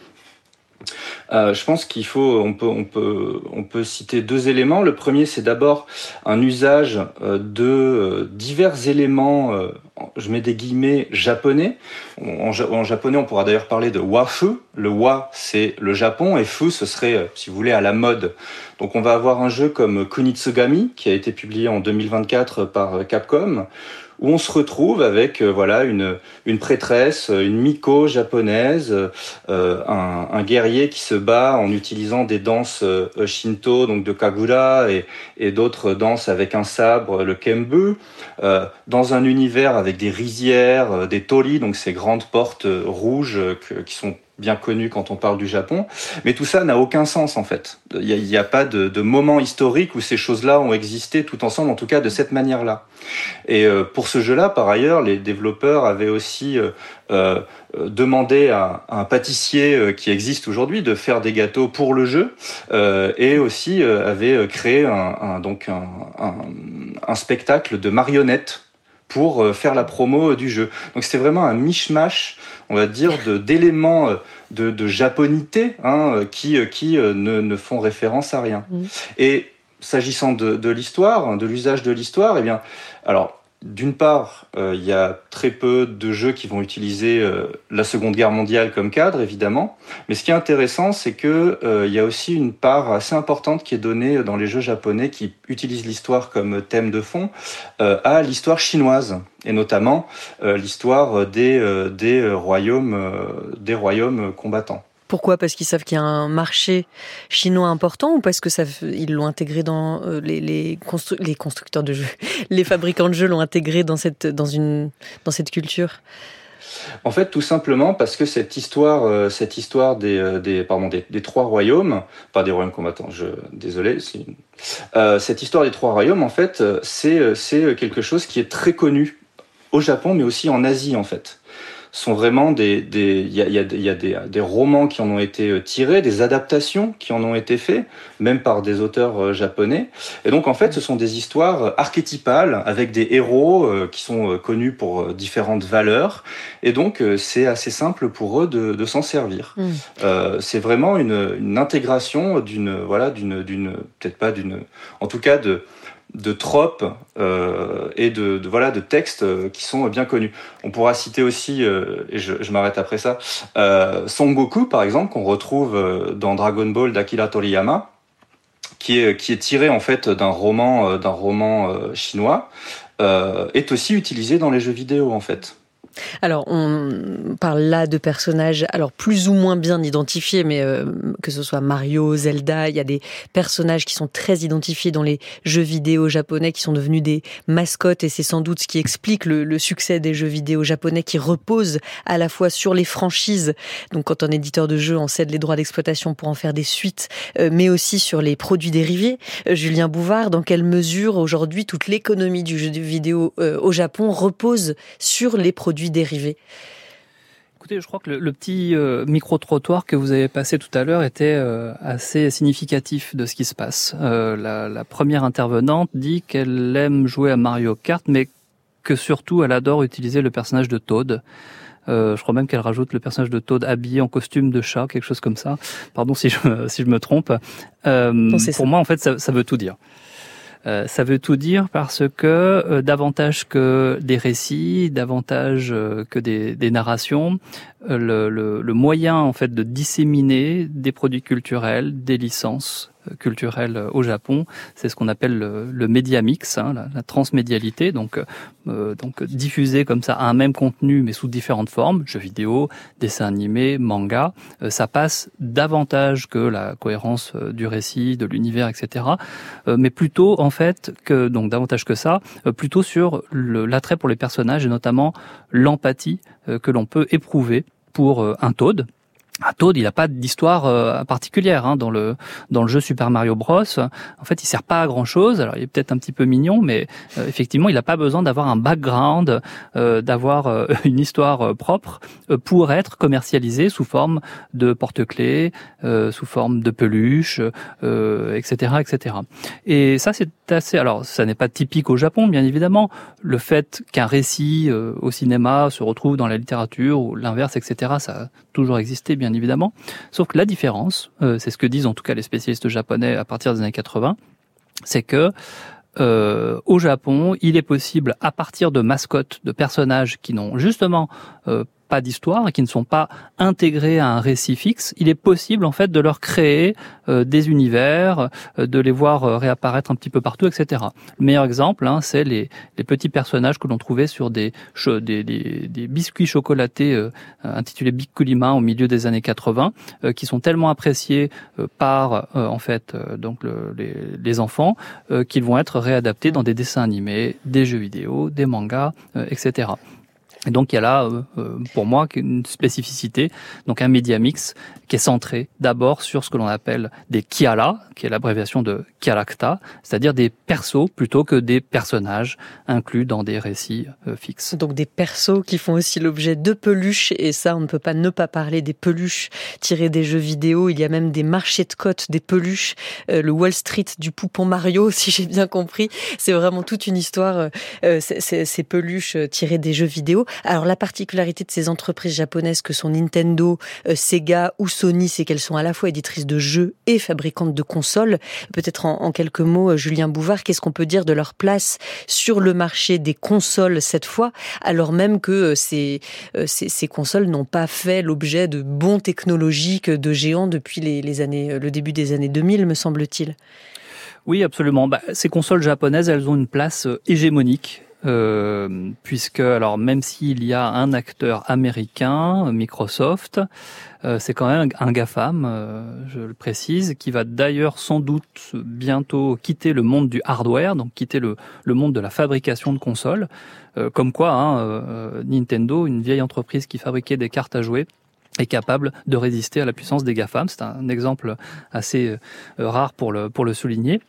Je pense on peut citer 2 éléments. Le premier, c'est d'abord un usage de divers éléments, je mets des guillemets, japonais. En japonais, on pourra d'ailleurs parler de wafu. Le wa, c'est le Japon, et fu, ce serait, si vous voulez, à la mode. Donc on va avoir un jeu comme Kunitsugami, qui a été publié en 2024 par Capcom, où on se retrouve avec une prêtresse, une miko japonaise, un guerrier qui se bat en utilisant des danses shinto, donc de kagura, et d'autres danses avec un sabre, le kembu, dans un univers avec des rizières, des torii, donc ces grandes portes rouges qui sont bien connu quand on parle du Japon, mais tout ça n'a aucun sens en fait. Il n'y a pas de moment historique où ces choses-là ont existé tout ensemble, en tout cas de cette manière-là. Et pour ce jeu-là, par ailleurs, les développeurs avaient aussi demandé à un pâtissier qui existe aujourd'hui de faire des gâteaux pour le jeu, et aussi avaient créé un spectacle de marionnettes pour faire la promo du jeu. Donc c'était vraiment un mishmash, on va dire, d'éléments de japonité qui ne font référence à rien. Et s'agissant de l'histoire, de l'usage de l'histoire, eh bien, alors, d'une part, il y a très peu de jeux qui vont utiliser la Seconde Guerre mondiale comme cadre, évidemment. Mais ce qui est intéressant, c'est que il y a aussi une part assez importante qui est donnée dans les jeux japonais qui utilisent l'histoire comme thème de fond à l'histoire chinoise, et notamment l'histoire des royaumes combattants. Pourquoi ? Parce qu'ils savent qu'il y a un marché chinois important, ou parce que ils l'ont intégré dans les constructeurs de jeux, les fabricants de jeux l'ont intégré dans cette culture ? En fait, tout simplement parce que cette histoire des 3 royaumes, pas des royaumes combattants, cette histoire des 3 royaumes, en fait, c'est quelque chose qui est très connu au Japon, mais aussi en Asie, en fait. Sont vraiment il y a des romans qui en ont été tirés, des adaptations qui en ont été faits, même par des auteurs japonais. Et donc en fait, ce sont des histoires archétypales avec des héros qui sont connus pour différentes valeurs. Et donc c'est assez simple pour eux de s'en servir. C'est vraiment une intégration en tout cas de tropes et de textes qui sont bien connus. On pourra citer aussi, et je m'arrête après ça, Son Goku par exemple, qu'on retrouve dans Dragon Ball d'Akira Toriyama, qui est tiré en fait d'un roman chinois, est aussi utilisé dans les jeux vidéo en fait. Alors, on parle là de personnages, alors plus ou moins bien identifiés, mais que ce soit Mario, Zelda, il y a des personnages qui sont très identifiés dans les jeux vidéo japonais, qui sont devenus des mascottes, et c'est sans doute ce qui explique le succès des jeux vidéo japonais, qui reposent à la fois sur les franchises. Donc, quand un éditeur de jeux en cède les droits d'exploitation pour en faire des suites, mais aussi sur les produits dérivés. Julien Bouvard, dans quelle mesure aujourd'hui toute l'économie du jeu vidéo au Japon repose sur les produits dérivés? Écoutez, je crois que le petit micro-trottoir que vous avez passé tout à l'heure était assez significatif de ce qui se passe. La première intervenante dit qu'elle aime jouer à Mario Kart, mais que surtout elle adore utiliser le personnage de Toad. Je crois même qu'elle rajoute le personnage de Toad habillé en costume de chat, quelque chose comme ça. Pardon si je me trompe. Pour moi, en fait, ça veut tout dire. Ça veut tout dire parce que davantage que des récits, davantage que des narrations, le moyen en fait de disséminer des produits culturels, des licences culturelles au Japon, c'est ce qu'on appelle le media mix, la transmédialité, donc diffuser comme ça un même contenu mais sous différentes formes, jeux vidéo, dessins animés, manga, ça passe davantage que la cohérence du récit, de l'univers, etc. Mais plutôt en fait davantage que ça, plutôt sur l'attrait pour les personnages et notamment l'empathie que l'on peut éprouver pour un Toad. Toad, il n'a pas d'histoire particulière dans le jeu Super Mario Bros. En fait, il sert pas à grand chose. Alors, il est peut-être un petit peu mignon, mais effectivement, il n'a pas besoin d'avoir un background, d'avoir une histoire propre pour être commercialisé sous forme de porte-clés, sous forme de peluche, etc., etc. Et ça, c'est assez. Alors, ça n'est pas typique au Japon, bien évidemment. Le fait qu'un récit au cinéma se retrouve dans la littérature ou l'inverse, etc., ça a toujours existé, bien évidemment. Sauf que la différence, c'est ce que disent en tout cas les spécialistes japonais à partir des années 80, c'est que au Japon, il est possible, à partir de mascottes, de personnages qui n'ont justement pas d'histoire et qui ne sont pas intégrés à un récit fixe, il est possible en fait de leur créer des univers, de les voir réapparaître un petit peu partout, etc. Le meilleur exemple, c'est les petits personnages que l'on trouvait sur des biscuits chocolatés intitulés Bikkulima au milieu des années 80, qui sont tellement appréciés par donc les enfants qu'ils vont être réadaptés dans des dessins animés, des jeux vidéo, des mangas, etc. Et donc il y a là, pour moi, une spécificité, donc un média mix qui est centré d'abord sur ce que l'on appelle des kiara, qui est l'abréviation de characta, c'est-à-dire des persos plutôt que des personnages inclus dans des récits fixes. Donc des persos qui font aussi l'objet de peluches, et ça, on ne peut pas ne pas parler des peluches tirées des jeux vidéo. Il y a même des marchés de cotes, des peluches, le Wall Street du poupon Mario, si j'ai bien compris. C'est vraiment toute une histoire, ces peluches tirées des jeux vidéo. Alors la particularité de ces entreprises japonaises que sont Nintendo, Sega ou Sony, c'est qu'elles sont à la fois éditrices de jeux et fabricantes de consoles. Peut-être en quelques mots, Julien Bouvard, qu'est-ce qu'on peut dire de leur place sur le marché des consoles cette fois, alors même que ces consoles n'ont pas fait l'objet de bonds technologiques de géants depuis le début des années 2000, me semble-t-il. Oui, absolument. Ces consoles japonaises, elles ont une place hégémonique. Puisque, alors, même s'il y a un acteur américain, Microsoft, c'est quand même un GAFAM, je le précise, qui va d'ailleurs sans doute bientôt quitter le monde du hardware, donc quitter le monde de la fabrication de consoles. Comme quoi, Nintendo, une vieille entreprise qui fabriquait des cartes à jouer, est capable de résister à la puissance des GAFAM. C'est un exemple assez rare pour le souligner.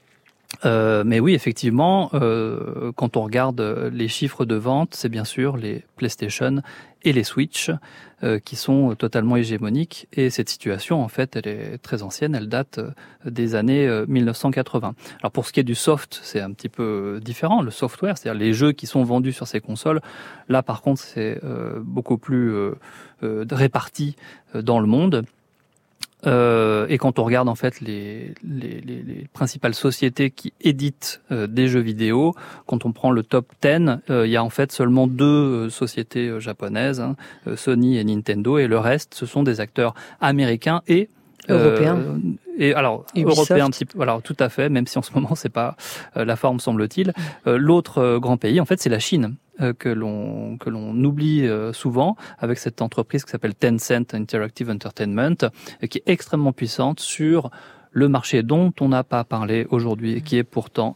Mais oui, effectivement, quand on regarde les chiffres de vente, c'est bien sûr les PlayStation et les Switch qui sont totalement hégémoniques. Et cette situation, en fait, elle est très ancienne, elle date des années 1980. Alors pour ce qui est du soft, c'est un petit peu différent, le software, c'est-à-dire les jeux qui sont vendus sur ces consoles. Là, par contre, c'est beaucoup plus réparti dans le monde. Et quand on regarde en fait les principales sociétés qui éditent des jeux vidéo, quand on prend le top 10, il y a en fait seulement 2 sociétés japonaises, Sony et Nintendo, et le reste ce sont des acteurs américains et européens. Et alors Ubisoft. européen un petit peu, alors tout à fait, même si en ce moment c'est pas la forme semble-t-il. L'autre grand pays en fait c'est la Chine. Que l'on oublie souvent avec cette entreprise qui s'appelle Tencent Interactive Entertainment, qui est extrêmement puissante sur le marché dont on n'a pas parlé aujourd'hui et qui est pourtant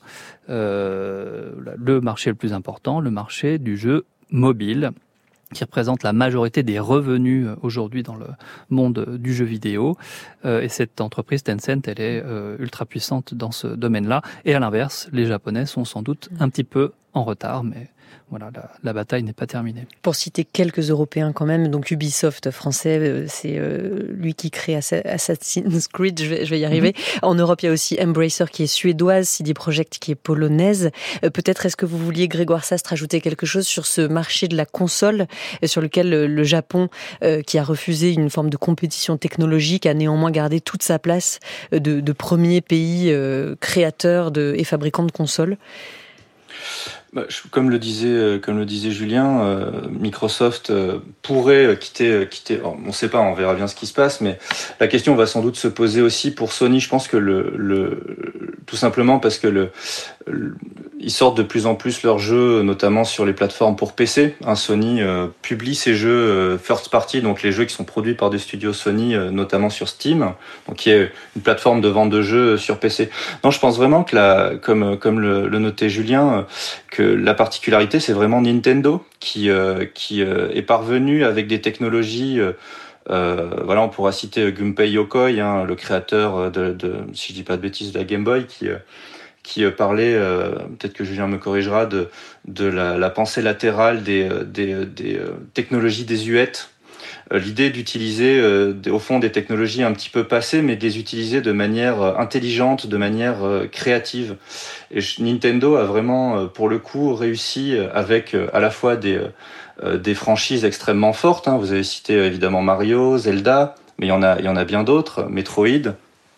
le marché le plus important, le marché du jeu mobile, qui représente la majorité des revenus aujourd'hui dans le monde du jeu vidéo. Et cette entreprise Tencent, elle est ultra puissante dans ce domaine-là. Et à l'inverse, les Japonais sont sans doute un petit peu en retard, mais voilà, la bataille n'est pas terminée. Pour citer quelques Européens quand même, donc Ubisoft français, c'est lui qui crée Assassin's Creed, je vais y arriver. En Europe, il y a aussi Embracer qui est suédoise, CD Projekt qui est polonaise. Peut-être est-ce que vous vouliez, Grégoire Sastre, ajouter quelque chose sur ce marché de la console, sur lequel le Japon, qui a refusé une forme de compétition technologique, a néanmoins gardé toute sa place de premier pays créateur et fabricant de consoles? Comme le disait Julien, Microsoft pourrait quitter. On ne sait pas, on verra bien ce qui se passe, mais la question va sans doute se poser aussi pour Sony. Je pense que tout simplement parce que ils sortent de plus en plus leurs jeux, notamment sur les plateformes pour PC. Sony publie ses jeux first party, donc les jeux qui sont produits par des studios Sony, notamment sur Steam, donc qui est une plateforme de vente de jeux sur PC. Non, je pense vraiment que comme le notait Julien, que la particularité, c'est vraiment Nintendo qui est parvenu avec des technologies Voilà, on pourra citer Gunpei Yokoi, le créateur si je dis pas de bêtises, de la Game Boy, qui parlait, peut-être que Julien me corrigera, de la pensée latérale des technologies désuètes. L'idée d'utiliser au fond des technologies un petit peu passées, mais de les utiliser de manière intelligente, de manière créative. Et Nintendo a vraiment, pour le coup, réussi avec à la fois des franchises extrêmement fortes. Vous avez cité évidemment Mario, Zelda, mais il y en a bien d'autres, Metroid.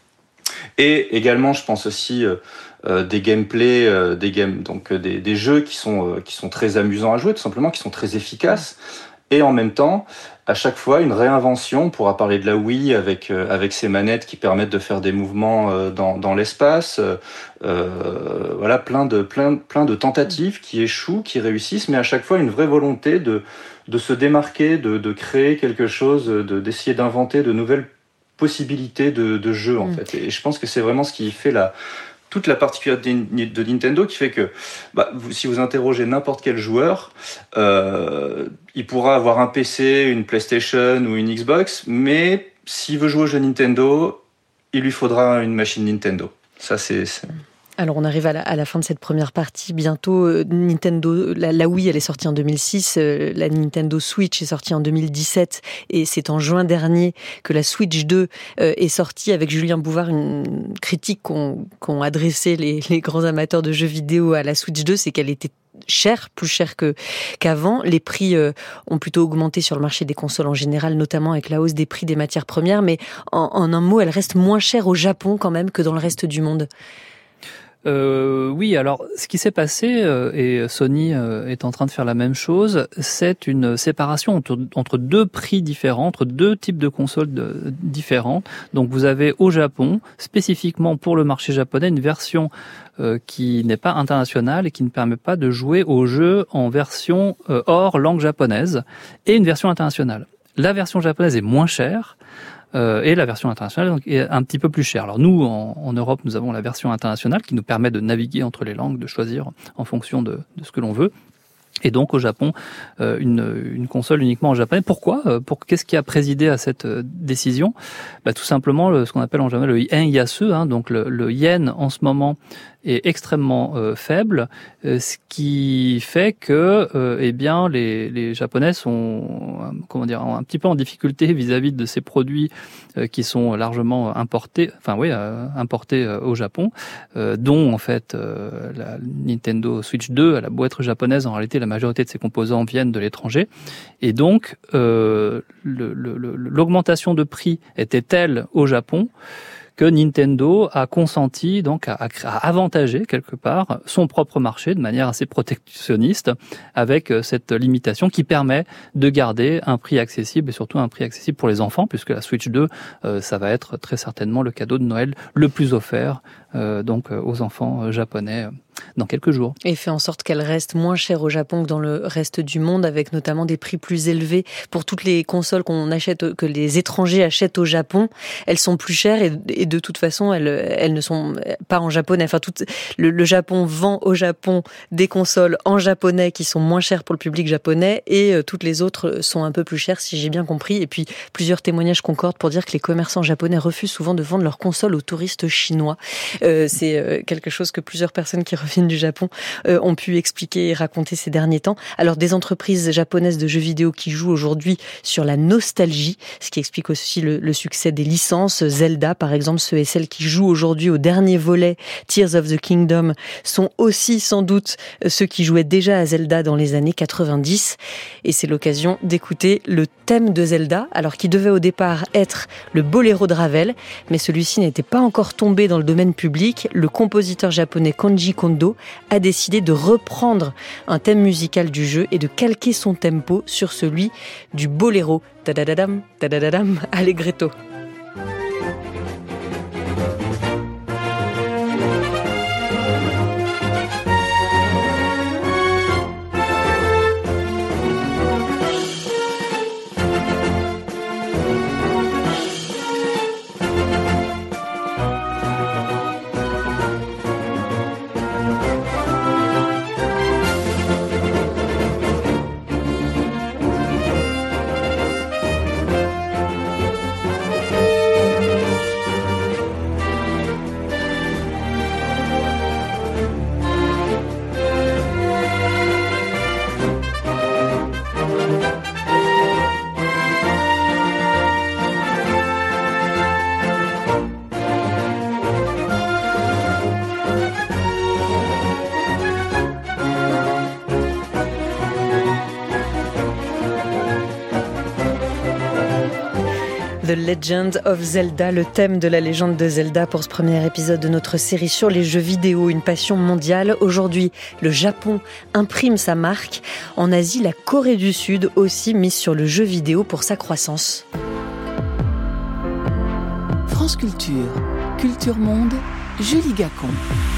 Et également, je pense aussi des gameplays, des jeux qui sont très amusants à jouer, tout simplement, qui sont très efficaces. Et en même temps, à chaque fois, une réinvention. On pourra parler de la Wii avec ses manettes qui permettent de faire des mouvements dans l'espace. Voilà, plein de tentatives qui échouent, qui réussissent, mais à chaque fois une vraie volonté de se démarquer, de créer quelque chose, d'essayer d'inventer de nouvelles possibilités de jeu en fait. Et je pense que c'est vraiment ce qui fait toute la particularité de Nintendo, qui fait que si vous interrogez n'importe quel joueur, il pourra avoir un PC, une PlayStation ou une Xbox, mais s'il veut jouer aux jeux Nintendo, il lui faudra une machine Nintendo. Ça, c'est... Alors on arrive à la fin de cette première partie. Bientôt, Nintendo, la Wii, elle est sortie en 2006, la Nintendo Switch est sortie en 2017, et c'est en juin dernier que la Switch 2 est sortie. Avec Julien Bouvard, une critique qu'ont adressé les grands amateurs de jeux vidéo à la Switch 2, c'est qu'elle était plus cher qu'avant. Les prix ont plutôt augmenté sur le marché des consoles en général, notamment avec la hausse des prix des matières premières, mais en un mot, elle reste moins chère au Japon quand même que dans le reste du monde. Oui, alors ce qui s'est passé, et Sony est en train de faire la même chose, c'est une séparation entre deux prix différents, entre deux types de consoles différentes. Donc vous avez au Japon, spécifiquement pour le marché japonais, une version qui n'est pas internationale et qui ne permet pas de jouer aux jeux en version hors langue japonaise, et une version internationale. La version japonaise est moins chère, et la version internationale est un petit peu plus chère. Alors nous, en Europe, nous avons la version internationale qui nous permet de naviguer entre les langues, de choisir en fonction de ce que l'on veut. Et donc au Japon, une console uniquement en japonais. Pourquoi ? Qu'est-ce qui a présidé à cette décision ? Tout simplement ce qu'on appelle en japonais le yen yasu, donc le yen en ce moment est extrêmement faible, ce qui fait que les Japonais sont un petit peu en difficulté vis-à-vis de ces produits qui sont largement importés au Japon, dont en fait la Nintendo Switch 2, elle a beau être japonaise, en réalité la majorité de ses composants viennent de l'étranger, et donc l'augmentation de prix était telle au Japon que Nintendo a consenti donc à avantager quelque part son propre marché de manière assez protectionniste, avec cette limitation qui permet de garder un prix accessible, et surtout un prix accessible pour les enfants, puisque la Switch 2, ça va être très certainement le cadeau de Noël le plus offert aux enfants japonais dans quelques jours. Et fait en sorte qu'elle reste moins chère au Japon que dans le reste du monde, avec notamment des prix plus élevés pour toutes les consoles que les étrangers achètent au Japon. Elles sont plus chères, et de toute façon, elles ne sont pas en japonais. Enfin, le Japon vend au Japon des consoles en japonais qui sont moins chères pour le public japonais, et toutes les autres sont un peu plus chères, si j'ai bien compris. Et puis, plusieurs témoignages concordent pour dire que les commerçants japonais refusent souvent de vendre leurs consoles aux touristes chinois. C'est quelque chose que plusieurs personnes qui reviennent du Japon ont pu expliquer et raconter ces derniers temps. Alors, des entreprises japonaises de jeux vidéo qui jouent aujourd'hui sur la nostalgie, ce qui explique aussi le succès des licences. Zelda, par exemple, ceux et celles qui jouent aujourd'hui au dernier volet, Tears of the Kingdom, sont aussi sans doute ceux qui jouaient déjà à Zelda dans les années 90. Et c'est l'occasion d'écouter le thème de Zelda, alors qui devait au départ être le boléro de Ravel, mais celui-ci n'était pas encore tombé dans le domaine public. Le compositeur japonais Koji Kondo a décidé de reprendre un thème musical du jeu et de calquer son tempo sur celui du boléro. Tadadadam, tadadadam, allegretto. The Legend of Zelda, le thème de la légende de Zelda pour ce premier épisode de notre série sur les jeux vidéo, une passion mondiale. Aujourd'hui, le Japon imprime sa marque. En Asie, la Corée du Sud aussi mise sur le jeu vidéo pour sa croissance. France Culture, Culture Monde, Julie Gacon.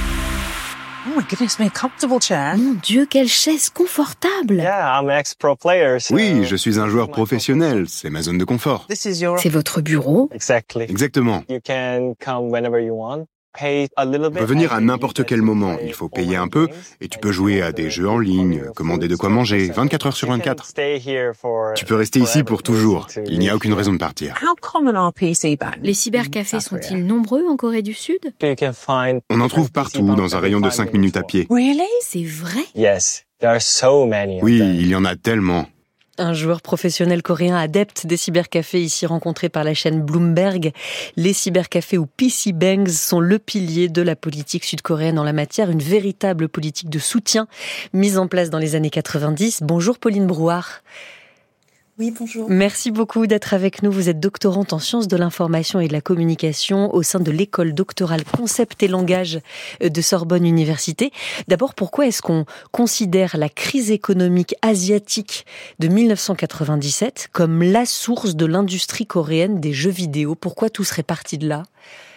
Oh my goodness, my comfortable chair. Mon Dieu, quelle chaise confortable. Yeah, I'm an ex-pro player. So... Oui, je suis un joueur professionnel. C'est ma zone de confort. C'est votre bureau? Exactement. You can come whenever you want. Tu peux venir à n'importe quel moment, il faut payer un peu, et tu peux jouer à des jeux en ligne, commander de quoi manger, 24 heures sur 24. Tu peux rester ici pour toujours, il n'y a aucune raison de partir. Les cybercafés sont-ils nombreux en Corée du Sud? On en trouve partout, dans un rayon de 5 minutes à pied. C'est vrai? Oui, il y en a tellement. Un joueur professionnel coréen adepte des cybercafés ici rencontré par la chaîne Bloomberg. Les cybercafés ou PC Bangs sont le pilier de la politique sud-coréenne en la matière, une véritable politique de soutien mise en place dans les années 90. Bonjour Pauline Brouard. Oui, bonjour. Merci beaucoup d'être avec nous. Vous êtes doctorante en sciences de l'information et de la communication au sein de l'école doctorale Concept et Langage de Sorbonne Université. D'abord, pourquoi est-ce qu'on considère la crise économique asiatique de 1997 comme la source de l'industrie coréenne des jeux vidéo? Pourquoi tout serait parti de là?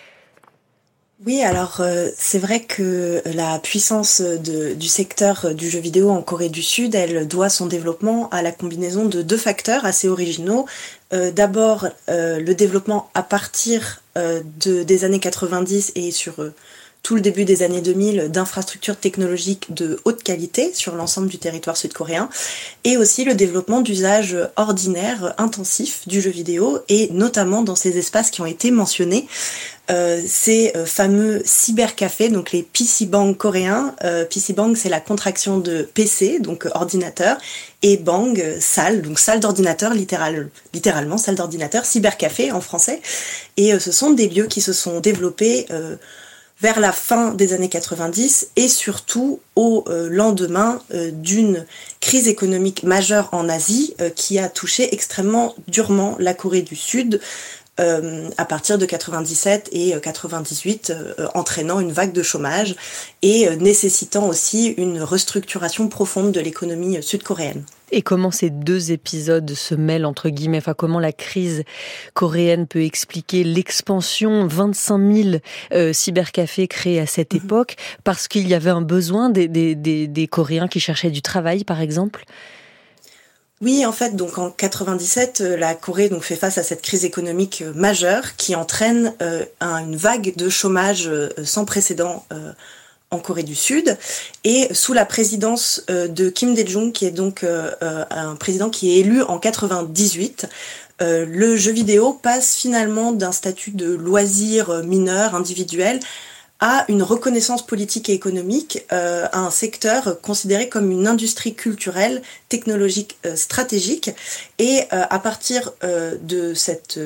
Oui, alors c'est vrai que la puissance du secteur du jeu vidéo en Corée du Sud, elle doit son développement à la combinaison de deux facteurs assez originaux. D'abord, le développement à partir des années 90 et sur tout le début des années 2000 d'infrastructures technologiques de haute qualité sur l'ensemble du territoire sud-coréen, et aussi le développement d'usages ordinaires, intensifs du jeu vidéo, et notamment dans ces espaces qui ont été mentionnés, ces fameux cybercafés, donc les PC Bang coréens. PC Bang, c'est la contraction de PC, donc ordinateur, et Bang, salle, donc salle d'ordinateur, littéralement salle d'ordinateur, cybercafé en français. Et ce sont des lieux qui se sont développés vers la fin des années 90 et surtout au lendemain d'une crise économique majeure en Asie qui a touché extrêmement durement la Corée du Sud à partir de 97 et 98, entraînant une vague de chômage et nécessitant aussi une restructuration profonde de l'économie sud-coréenne. Et comment ces deux épisodes se mêlent entre guillemets, enfin comment la crise coréenne peut expliquer l'expansion, 25 000 cybercafés créés à cette époque, parce qu'il y avait un besoin des Coréens qui cherchaient du travail par exemple? Oui, en fait, donc en 97, la Corée donc fait face à cette crise économique majeure qui entraîne une vague de chômage sans précédent en Corée du Sud, et sous la présidence de Kim Dae-jung, qui est donc un président qui est élu en 98, le jeu vidéo passe finalement d'un statut de loisir mineur, individuel, à une reconnaissance politique et économique, à un secteur considéré comme une industrie culturelle, technologique, stratégique. Et à partir de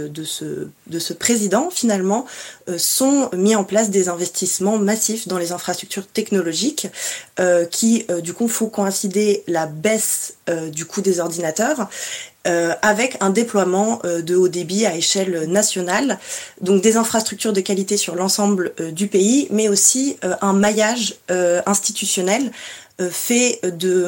ce président, finalement, sont mis en place des investissements massifs dans les infrastructures technologiques qui, du coup, font coïncider la baisse du coût des ordinateurs avec un déploiement de haut débit à échelle nationale, donc des infrastructures de qualité sur l'ensemble du pays, mais aussi un maillage institutionnel fait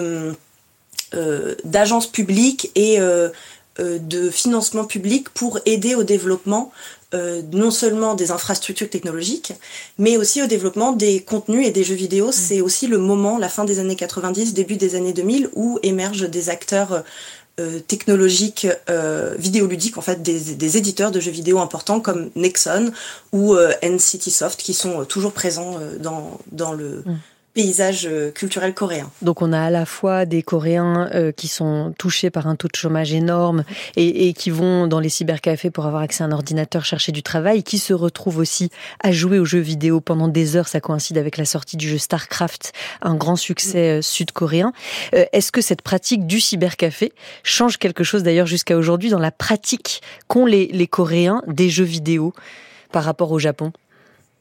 d'agences publiques et de financement public pour aider au développement non seulement des infrastructures technologiques, mais aussi au développement des contenus et des jeux vidéo. C'est aussi le moment, la fin des années 90, début des années 2000, où émergent des acteurs technologiques, vidéoludiques, en fait, des éditeurs de jeux vidéo importants comme Nexon ou NCTsoft, qui sont toujours présents dans le paysage culturel coréen. Donc on a à la fois des Coréens qui sont touchés par un taux de chômage énorme et qui vont dans les cybercafés pour avoir accès à un ordinateur, chercher du travail, qui se retrouvent aussi à jouer aux jeux vidéo pendant des heures. Ça coïncide avec la sortie du jeu StarCraft, un grand succès sud-coréen. Est-ce que cette pratique du cybercafé change quelque chose d'ailleurs jusqu'à aujourd'hui dans la pratique qu'ont les Coréens des jeux vidéo par rapport au Japon ?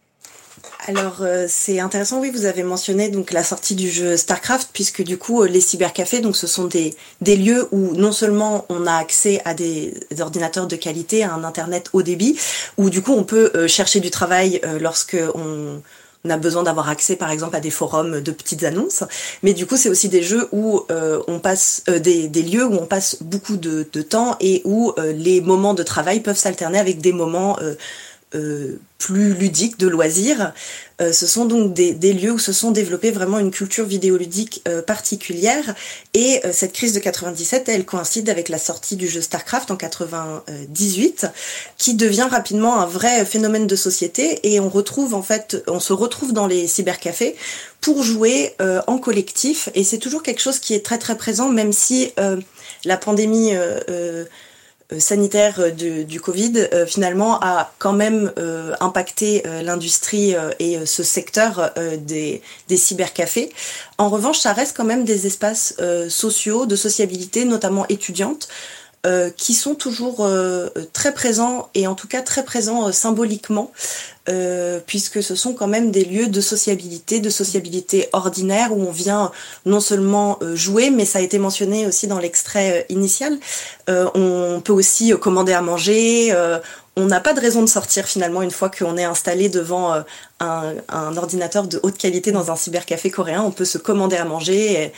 Alors c'est intéressant, oui, vous avez mentionné donc la sortie du jeu StarCraft, puisque du coup les cybercafés, donc ce sont des lieux où non seulement on a accès à des ordinateurs de qualité, à un internet haut débit, où du coup on peut chercher du travail lorsque on a besoin d'avoir accès par exemple à des forums de petites annonces, mais du coup c'est aussi des jeux où on passe des lieux où on passe beaucoup de temps et où les moments de travail peuvent s'alterner avec des moments plus ludiques, de loisirs. Ce sont donc des lieux où se sont développés vraiment une culture vidéoludique particulière, et cette crise de 97, elle coïncide avec la sortie du jeu StarCraft en 98, qui devient rapidement un vrai phénomène de société, et on se retrouve dans les cybercafés pour jouer en collectif, et c'est toujours quelque chose qui est très très présent, même si la pandémie sanitaire du Covid finalement a quand même impacté l'industrie et ce secteur des cybercafés. En revanche, ça reste quand même des espaces sociaux, de sociabilité, notamment étudiantes, qui sont toujours très présents, et en tout cas très présents symboliquement, puisque ce sont quand même des lieux de sociabilité ordinaire, où on vient non seulement jouer, mais ça a été mentionné aussi dans l'extrait initial, on peut aussi commander à manger, on n'a pas de raison de sortir finalement une fois qu'on est installé devant un ordinateur de haute qualité dans un cybercafé coréen. On peut se commander à manger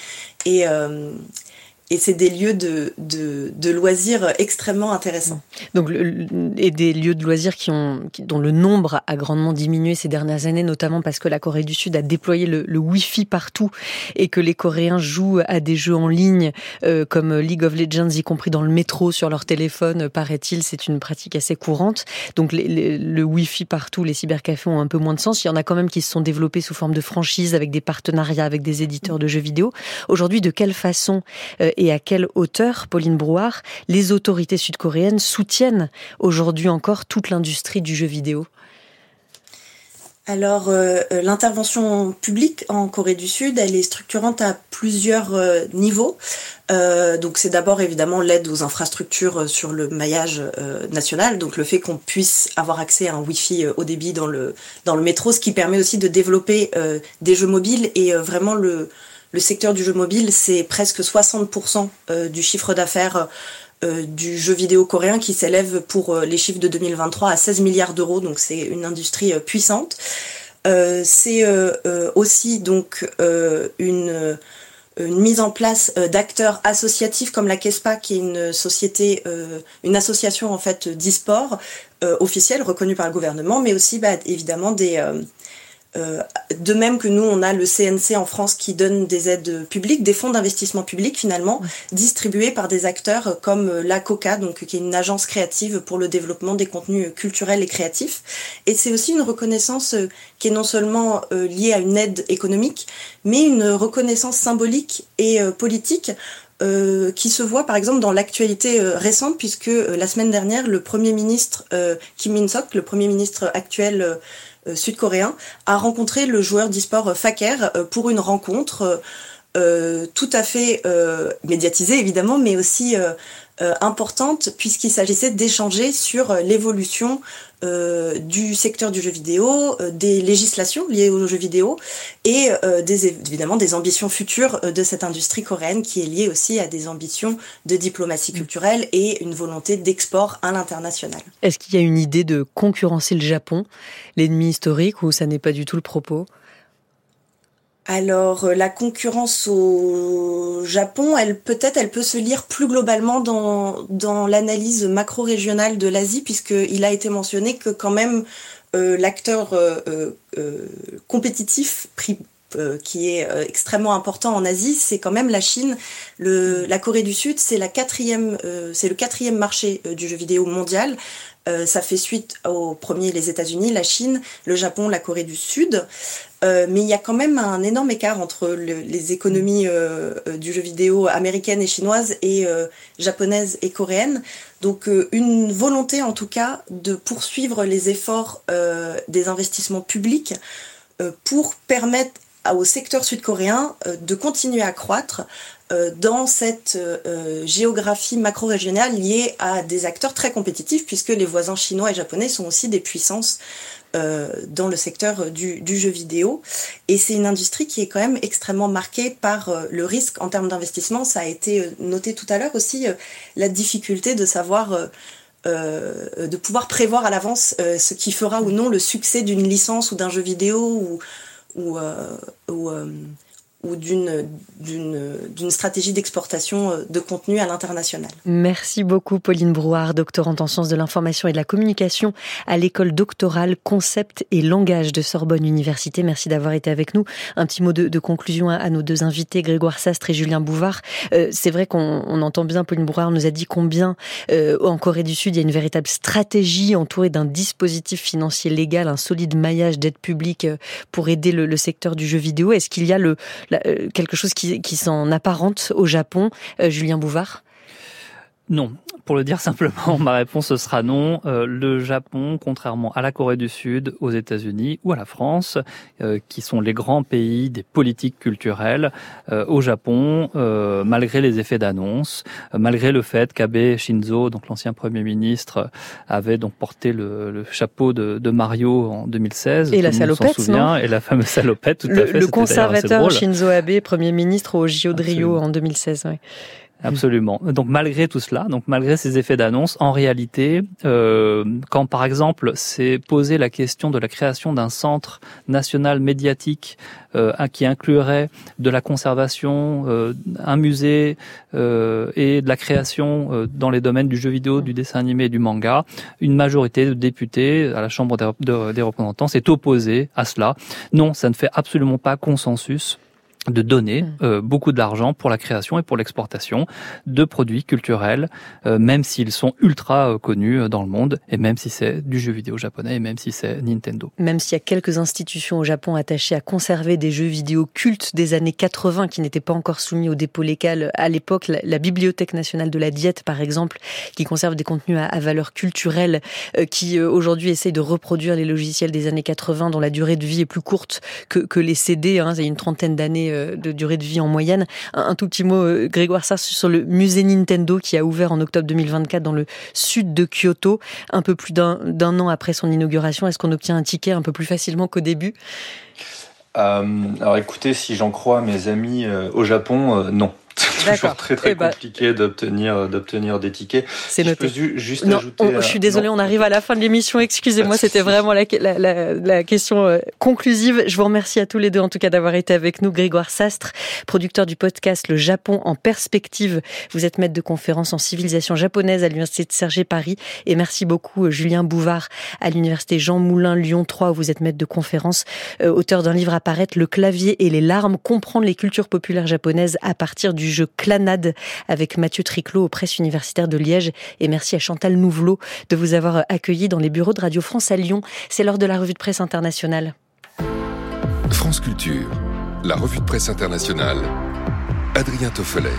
et c'est des lieux de loisirs extrêmement intéressants. Donc, et des lieux de loisirs dont le nombre a grandement diminué ces dernières années, notamment parce que la Corée du Sud a déployé le Wi-Fi partout, et que les Coréens jouent à des jeux en ligne comme League of Legends, y compris dans le métro, sur leur téléphone, paraît-il. C'est une pratique assez courante. Donc le Wi-Fi partout, les cybercafés ont un peu moins de sens. Il y en a quand même qui se sont développés sous forme de franchise, avec des partenariats avec des éditeurs de jeux vidéo. Aujourd'hui, de quelle façon et à quelle hauteur, Pauline Brouard, les autorités sud-coréennes soutiennent aujourd'hui encore toute l'industrie du jeu vidéo ? Alors, l'intervention publique en Corée du Sud, elle est structurante à plusieurs niveaux. Donc c'est d'abord évidemment l'aide aux infrastructures sur le maillage national, donc le fait qu'on puisse avoir accès à un Wi-Fi haut débit dans le métro, ce qui permet aussi de développer des jeux mobiles, et vraiment le secteur du jeu mobile, c'est presque 60% du chiffre d'affaires du jeu vidéo coréen, qui s'élève pour les chiffres de 2023 à 16 milliards d'euros, donc c'est une industrie puissante. C'est aussi donc une mise en place d'acteurs associatifs comme la KESPA, qui est une association en fait d'e-sport officielle reconnue par le gouvernement, mais aussi évidemment de même que nous, on a le CNC en France qui donne des aides publiques, des fonds d'investissement public finalement, distribués par des acteurs comme la COCA, donc qui est une agence créative pour le développement des contenus culturels et créatifs. Et c'est aussi une reconnaissance qui est non seulement liée à une aide économique, mais une reconnaissance symbolique et politique qui se voit par exemple dans l'actualité récente, puisque la semaine dernière, le Premier ministre Kim Min-sok, le Premier ministre actuel sud-coréen, a rencontré le joueur d'e-sport Faker pour une rencontre tout à fait médiatisée évidemment, mais aussi importante, puisqu'il s'agissait d'échanger sur l'évolution du secteur du jeu vidéo, des législations liées aux jeux vidéo, et évidemment des ambitions futures de cette industrie coréenne, qui est liée aussi à des ambitions de diplomatie culturelle et une volonté d'export à l'international. Est-ce qu'il y a une idée de concurrencer le Japon, l'ennemi historique, ou ça n'est pas du tout le propos ? Alors, la concurrence au Japon, elle peut se lire plus globalement dans l'analyse macro-régionale de l'Asie, puisqu'il a été mentionné que quand même l'acteur compétitif qui est extrêmement important en Asie, c'est quand même la Chine. La Corée du Sud, c'est le quatrième marché du jeu vidéo mondial. Ça fait suite au premier, les États-Unis, la Chine, le Japon, la Corée du Sud. Mais il y a quand même un énorme écart entre les économies du jeu vidéo américaine et chinoise, et japonaise et coréenne. Donc une volonté en tout cas de poursuivre les efforts des investissements publics pour permettre au secteur sud-coréen de continuer à croître dans cette géographie macro-régionale liée à des acteurs très compétitifs, puisque les voisins chinois et japonais sont aussi des puissances dans le secteur du jeu vidéo. Et c'est une industrie qui est quand même extrêmement marquée par le risque en termes d'investissement. Ça a été noté tout à l'heure aussi, la difficulté de savoir, de pouvoir prévoir à l'avance ce qui fera ou non le succès d'une licence ou d'un jeu vidéo ou d'une stratégie d'exportation de contenu à l'international. Merci beaucoup Pauline Brouard, doctorante en sciences de l'information et de la communication à l'école doctorale Concept et Langage de Sorbonne Université. Merci d'avoir été avec nous. Un petit mot de conclusion à nos deux invités, Grégoire Sastre et Julien Bouvard. C'est vrai qu'on entend bien, Pauline Brouard nous a dit combien en Corée du Sud il y a une véritable stratégie entourée d'un dispositif financier légal, un solide maillage d'aide publique pour aider le secteur du jeu vidéo. Est-ce qu'il y a quelque chose qui s'en apparente au Japon, Julien Bouvard? Non. Pour le dire simplement, ma réponse sera non. Le Japon, contrairement à la Corée du Sud, aux États-Unis ou à la France, qui sont les grands pays des politiques culturelles, au Japon, malgré les effets d'annonce, malgré le fait qu'Abe Shinzo, donc l'ancien Premier ministre, avait donc porté le chapeau de Mario en 2016. Et la salopette, non ? Et la fameuse salopette, tout à fait. Le conservateur Shinzo Abe, Premier ministre au JO de Rio en 2016, oui. Absolument. Donc malgré tout cela, donc malgré ces effets d'annonce, en réalité, quand par exemple s'est posée la question de la création d'un centre national médiatique qui inclurait de la conservation, un musée et de la création dans les domaines du jeu vidéo, du dessin animé et du manga, une majorité de députés à la Chambre des représentants s'est opposée à cela. Non, ça ne fait absolument pas consensus de donner beaucoup d'argent pour la création et pour l'exportation de produits culturels, même s'ils sont ultra connus dans le monde, et même si c'est du jeu vidéo japonais, et même si c'est Nintendo. Même s'il y a quelques institutions au Japon attachées à conserver des jeux vidéo cultes des années 80 qui n'étaient pas encore soumis au dépôt légal à l'époque, la Bibliothèque nationale de la Diète par exemple, qui conserve des contenus à valeur culturelle, qui aujourd'hui essaye de reproduire les logiciels des années 80 dont la durée de vie est plus courte que les CD, c'est une trentaine d'années de durée de vie en moyenne. Un tout petit mot, Grégoire Sastre, sur le musée Nintendo qui a ouvert en octobre 2024 dans le sud de Kyoto, un peu plus d'un an après son inauguration. Est-ce qu'on obtient un ticket un peu plus facilement qu'au début ? Alors écoutez, si j'en crois mes amis au Japon, non. C'est toujours très compliqué d'obtenir des tickets. C'est noté. Je peux juste ajouter... je suis désolée, on arrive à la fin de l'émission. Excusez-moi, c'était vraiment la question conclusive. Je vous remercie à tous les deux, en tout cas, d'avoir été avec nous. Grégoire Sastre, producteur du podcast Le Japon en perspective. Vous êtes maître de conférence en civilisation japonaise à l'Université de Cergy-Paris. Et merci beaucoup, Julien Bouvard, à l'Université Jean Moulin Lyon 3, où vous êtes maître de conférence, auteur d'un livre à paraître, Le clavier et les larmes, comprendre les cultures populaires japonaises à partir du jeu Clanade, avec Mathieu Triclot aux presses universitaires de Liège. Et merci à Chantal Nouvelot de vous avoir accueilli dans les bureaux de Radio France à Lyon. C'est l'heure de la revue de presse internationale. France Culture, la revue de presse internationale. Adrien Toffelet.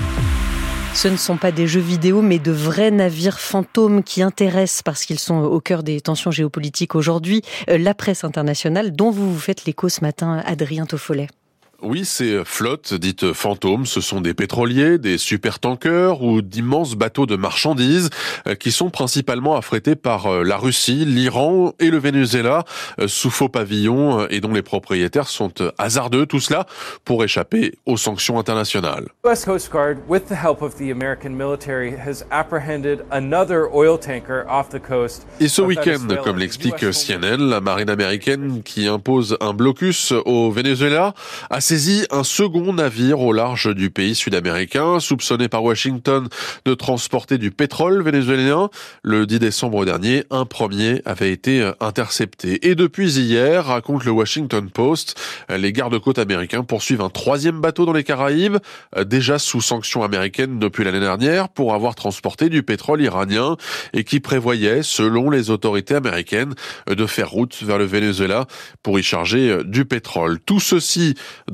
Ce ne sont pas des jeux vidéo, mais de vrais navires fantômes qui intéressent parce qu'ils sont au cœur des tensions géopolitiques aujourd'hui. La presse internationale dont vous vous faites l'écho ce matin, Adrien Toffelet. Oui, ces flottes dites fantômes, ce sont des pétroliers, des supertankers ou d'immenses bateaux de marchandises qui sont principalement affrétés par la Russie, l'Iran et le Venezuela sous faux pavillons et dont les propriétaires sont hasardeux, tout cela pour échapper aux sanctions internationales. US Coast Guard, with the help of the American military, has apprehended another oil tanker off the coast. Et ce week-end, comme l'explique CNN, la marine américaine qui impose un blocus au Venezuela a saisi un second navire au large du pays sud-américain, soupçonné par Washington de transporter du pétrole vénézuélien. Le 10 décembre dernier, un premier avait été intercepté. Et depuis hier, raconte le Washington Post, les gardes-côtes américains poursuivent un troisième bateau dans les Caraïbes, déjà sous sanctions américaines depuis l'année dernière, pour avoir transporté du pétrole iranien et qui prévoyait, selon les autorités américaines, de faire route vers le Venezuela pour y charger du pétrole. Tout ceci dans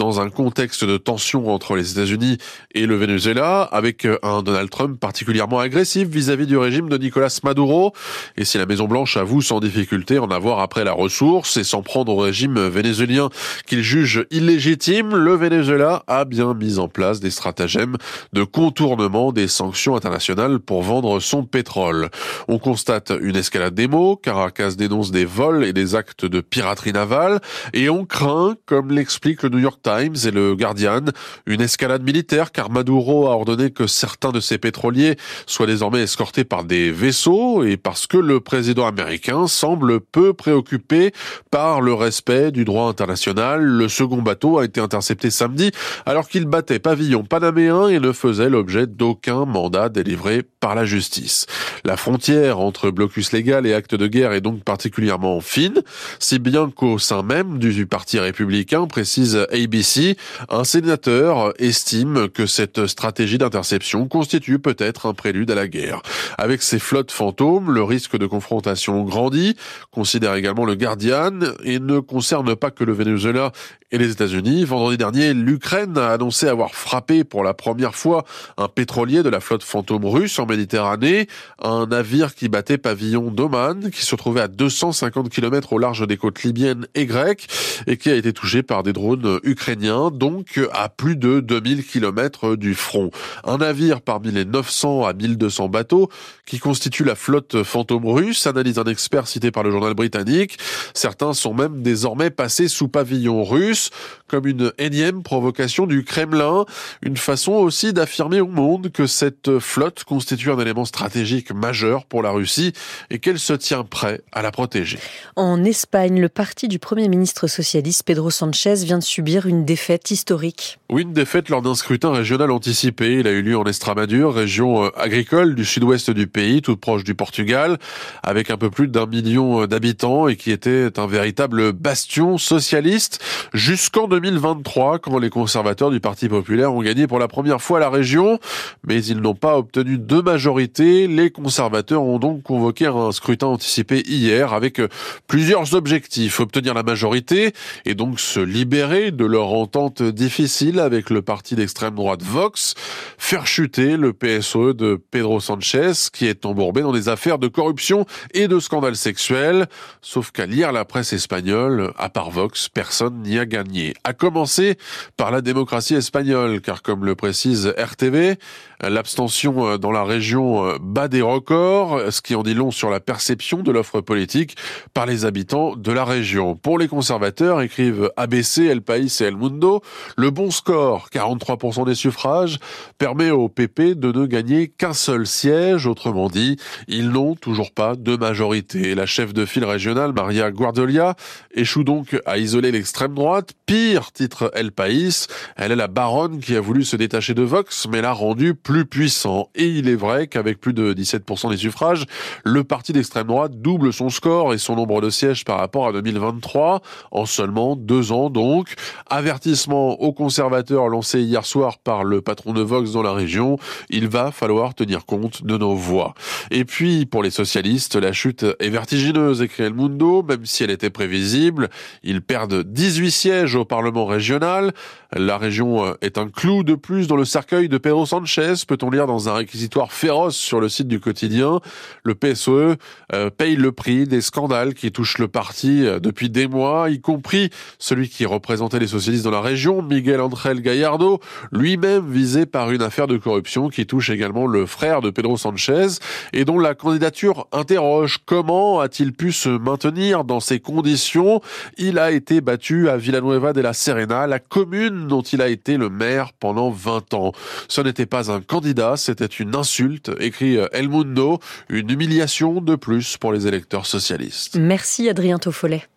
dans un contexte de tension entre les États-Unis et le Venezuela, avec un Donald Trump particulièrement agressif vis-à-vis du régime de Nicolas Maduro. Et si la Maison-Blanche avoue sans difficulté en avoir après la ressource et s'en prendre au régime vénézuélien qu'il juge illégitime, le Venezuela a bien mis en place des stratagèmes de contournement des sanctions internationales pour vendre son pétrole. On constate une escalade des mots, Caracas dénonce des vols et des actes de piraterie navale, et on craint, comme l'explique le New York Times et le Guardian, une escalade militaire car Maduro a ordonné que certains de ses pétroliers soient désormais escortés par des vaisseaux et parce que le président américain semble peu préoccupé par le respect du droit international. Le second bateau a été intercepté samedi alors qu'il battait pavillon panaméen et ne faisait l'objet d'aucun mandat délivré par la justice. La frontière entre blocus légal et acte de guerre est donc particulièrement fine, si bien qu'au sein même du parti républicain, précise ABC, un sénateur estime que cette stratégie d'interception constitue peut-être un prélude à la guerre. Avec ces flottes fantômes, le risque de confrontation grandit, considère également le Guardian, et ne concerne pas que le Venezuela et les États-Unis. Vendredi dernier, l'Ukraine a annoncé avoir frappé pour la première fois un pétrolier de la flotte fantôme russe en Méditerranée, un navire qui battait pavillon d'Oman, qui se trouvait à 250 km au large des côtes libyennes et grecques, et qui a été touché par des drones ukrainiens, donc à plus de 2000 km du front. Un navire parmi les 900 à 1200 bateaux qui constituent la flotte fantôme russe, analyse un expert cité par le journal britannique. Certains sont même désormais passés sous pavillon russe, comme une énième provocation du Kremlin, une façon aussi d'affirmer au monde que cette flotte constitue un élément stratégique majeur pour la Russie et qu'elle se tient prêt à la protéger. En Espagne, le parti du Premier ministre socialiste Pedro Sánchez vient de subir une défaite historique. Oui, une défaite lors d'un scrutin régional anticipé. Il a eu lieu en Estrémadure, région agricole du sud-ouest du pays, toute proche du Portugal, avec un peu plus d'1 million d'habitants et qui était un véritable bastion socialiste jusqu'en 2023, quand les conservateurs du Parti populaire ont gagné pour la première fois la région, mais ils n'ont pas obtenu de majorité. Les conservateurs ont donc convoqué un scrutin anticipé hier avec plusieurs objectifs: obtenir la majorité et donc se libérer de leur entente difficile avec le parti d'extrême droite Vox, faire chuter le PSOE de Pedro Sánchez qui est embourbé dans des affaires de corruption et de scandales sexuels. Sauf qu'à lire la presse espagnole, à part Vox, personne n'y a gagné. À commencer par la démocratie espagnole, car comme le précise RTV, l'abstention dans la région bat des records, ce qui en dit long sur la perception de l'offre politique par les habitants de la région. Pour les conservateurs, écrivent ABC, El País et El Mundo, le bon score, 43% des suffrages, permet au PP de ne gagner qu'un seul siège. Autrement dit, ils n'ont toujours pas de majorité. La chef de file régionale, Maria Guardolia, échoue donc à isoler l'extrême droite. Pire, titre El País, elle est la baronne qui a voulu se détacher de Vox, mais l'a rendu plus puissant. Et il est vrai qu'avec plus de 17% des suffrages, le parti d'extrême droite double son score et son nombre de sièges par rapport à 2023, en seulement 2 ans donc. Avertissement aux conservateurs lancé hier soir par le patron de Vox dans la région, il va falloir tenir compte de nos voix. Et puis, pour les socialistes, la chute est vertigineuse, écrit El Mundo, même si elle était prévisible. Ils perdent 18 sièges au Parlement régional. La région est un clou de plus dans le cercueil de Pedro Sánchez, peut-on lire dans un réquisitoire féroce sur le site du quotidien. Le PSOE paye le prix des scandales qui touchent le parti depuis des mois, y compris celui qui représentait les socialistes dans la région, Miguel Ángel Gallardo, lui-même visé par une affaire de corruption qui touche également le frère de Pedro Sánchez et dont la candidature interroge. Comment a-t-il pu se maintenir dans ces conditions? Il a été battu à Villanueva de la Serena, la commune dont il a été le maire pendant 20 ans. Ce n'était pas un candidat, c'était une insulte, écrit El Mundo, une humiliation de plus pour les électeurs socialistes. Merci Adrien Toffollet.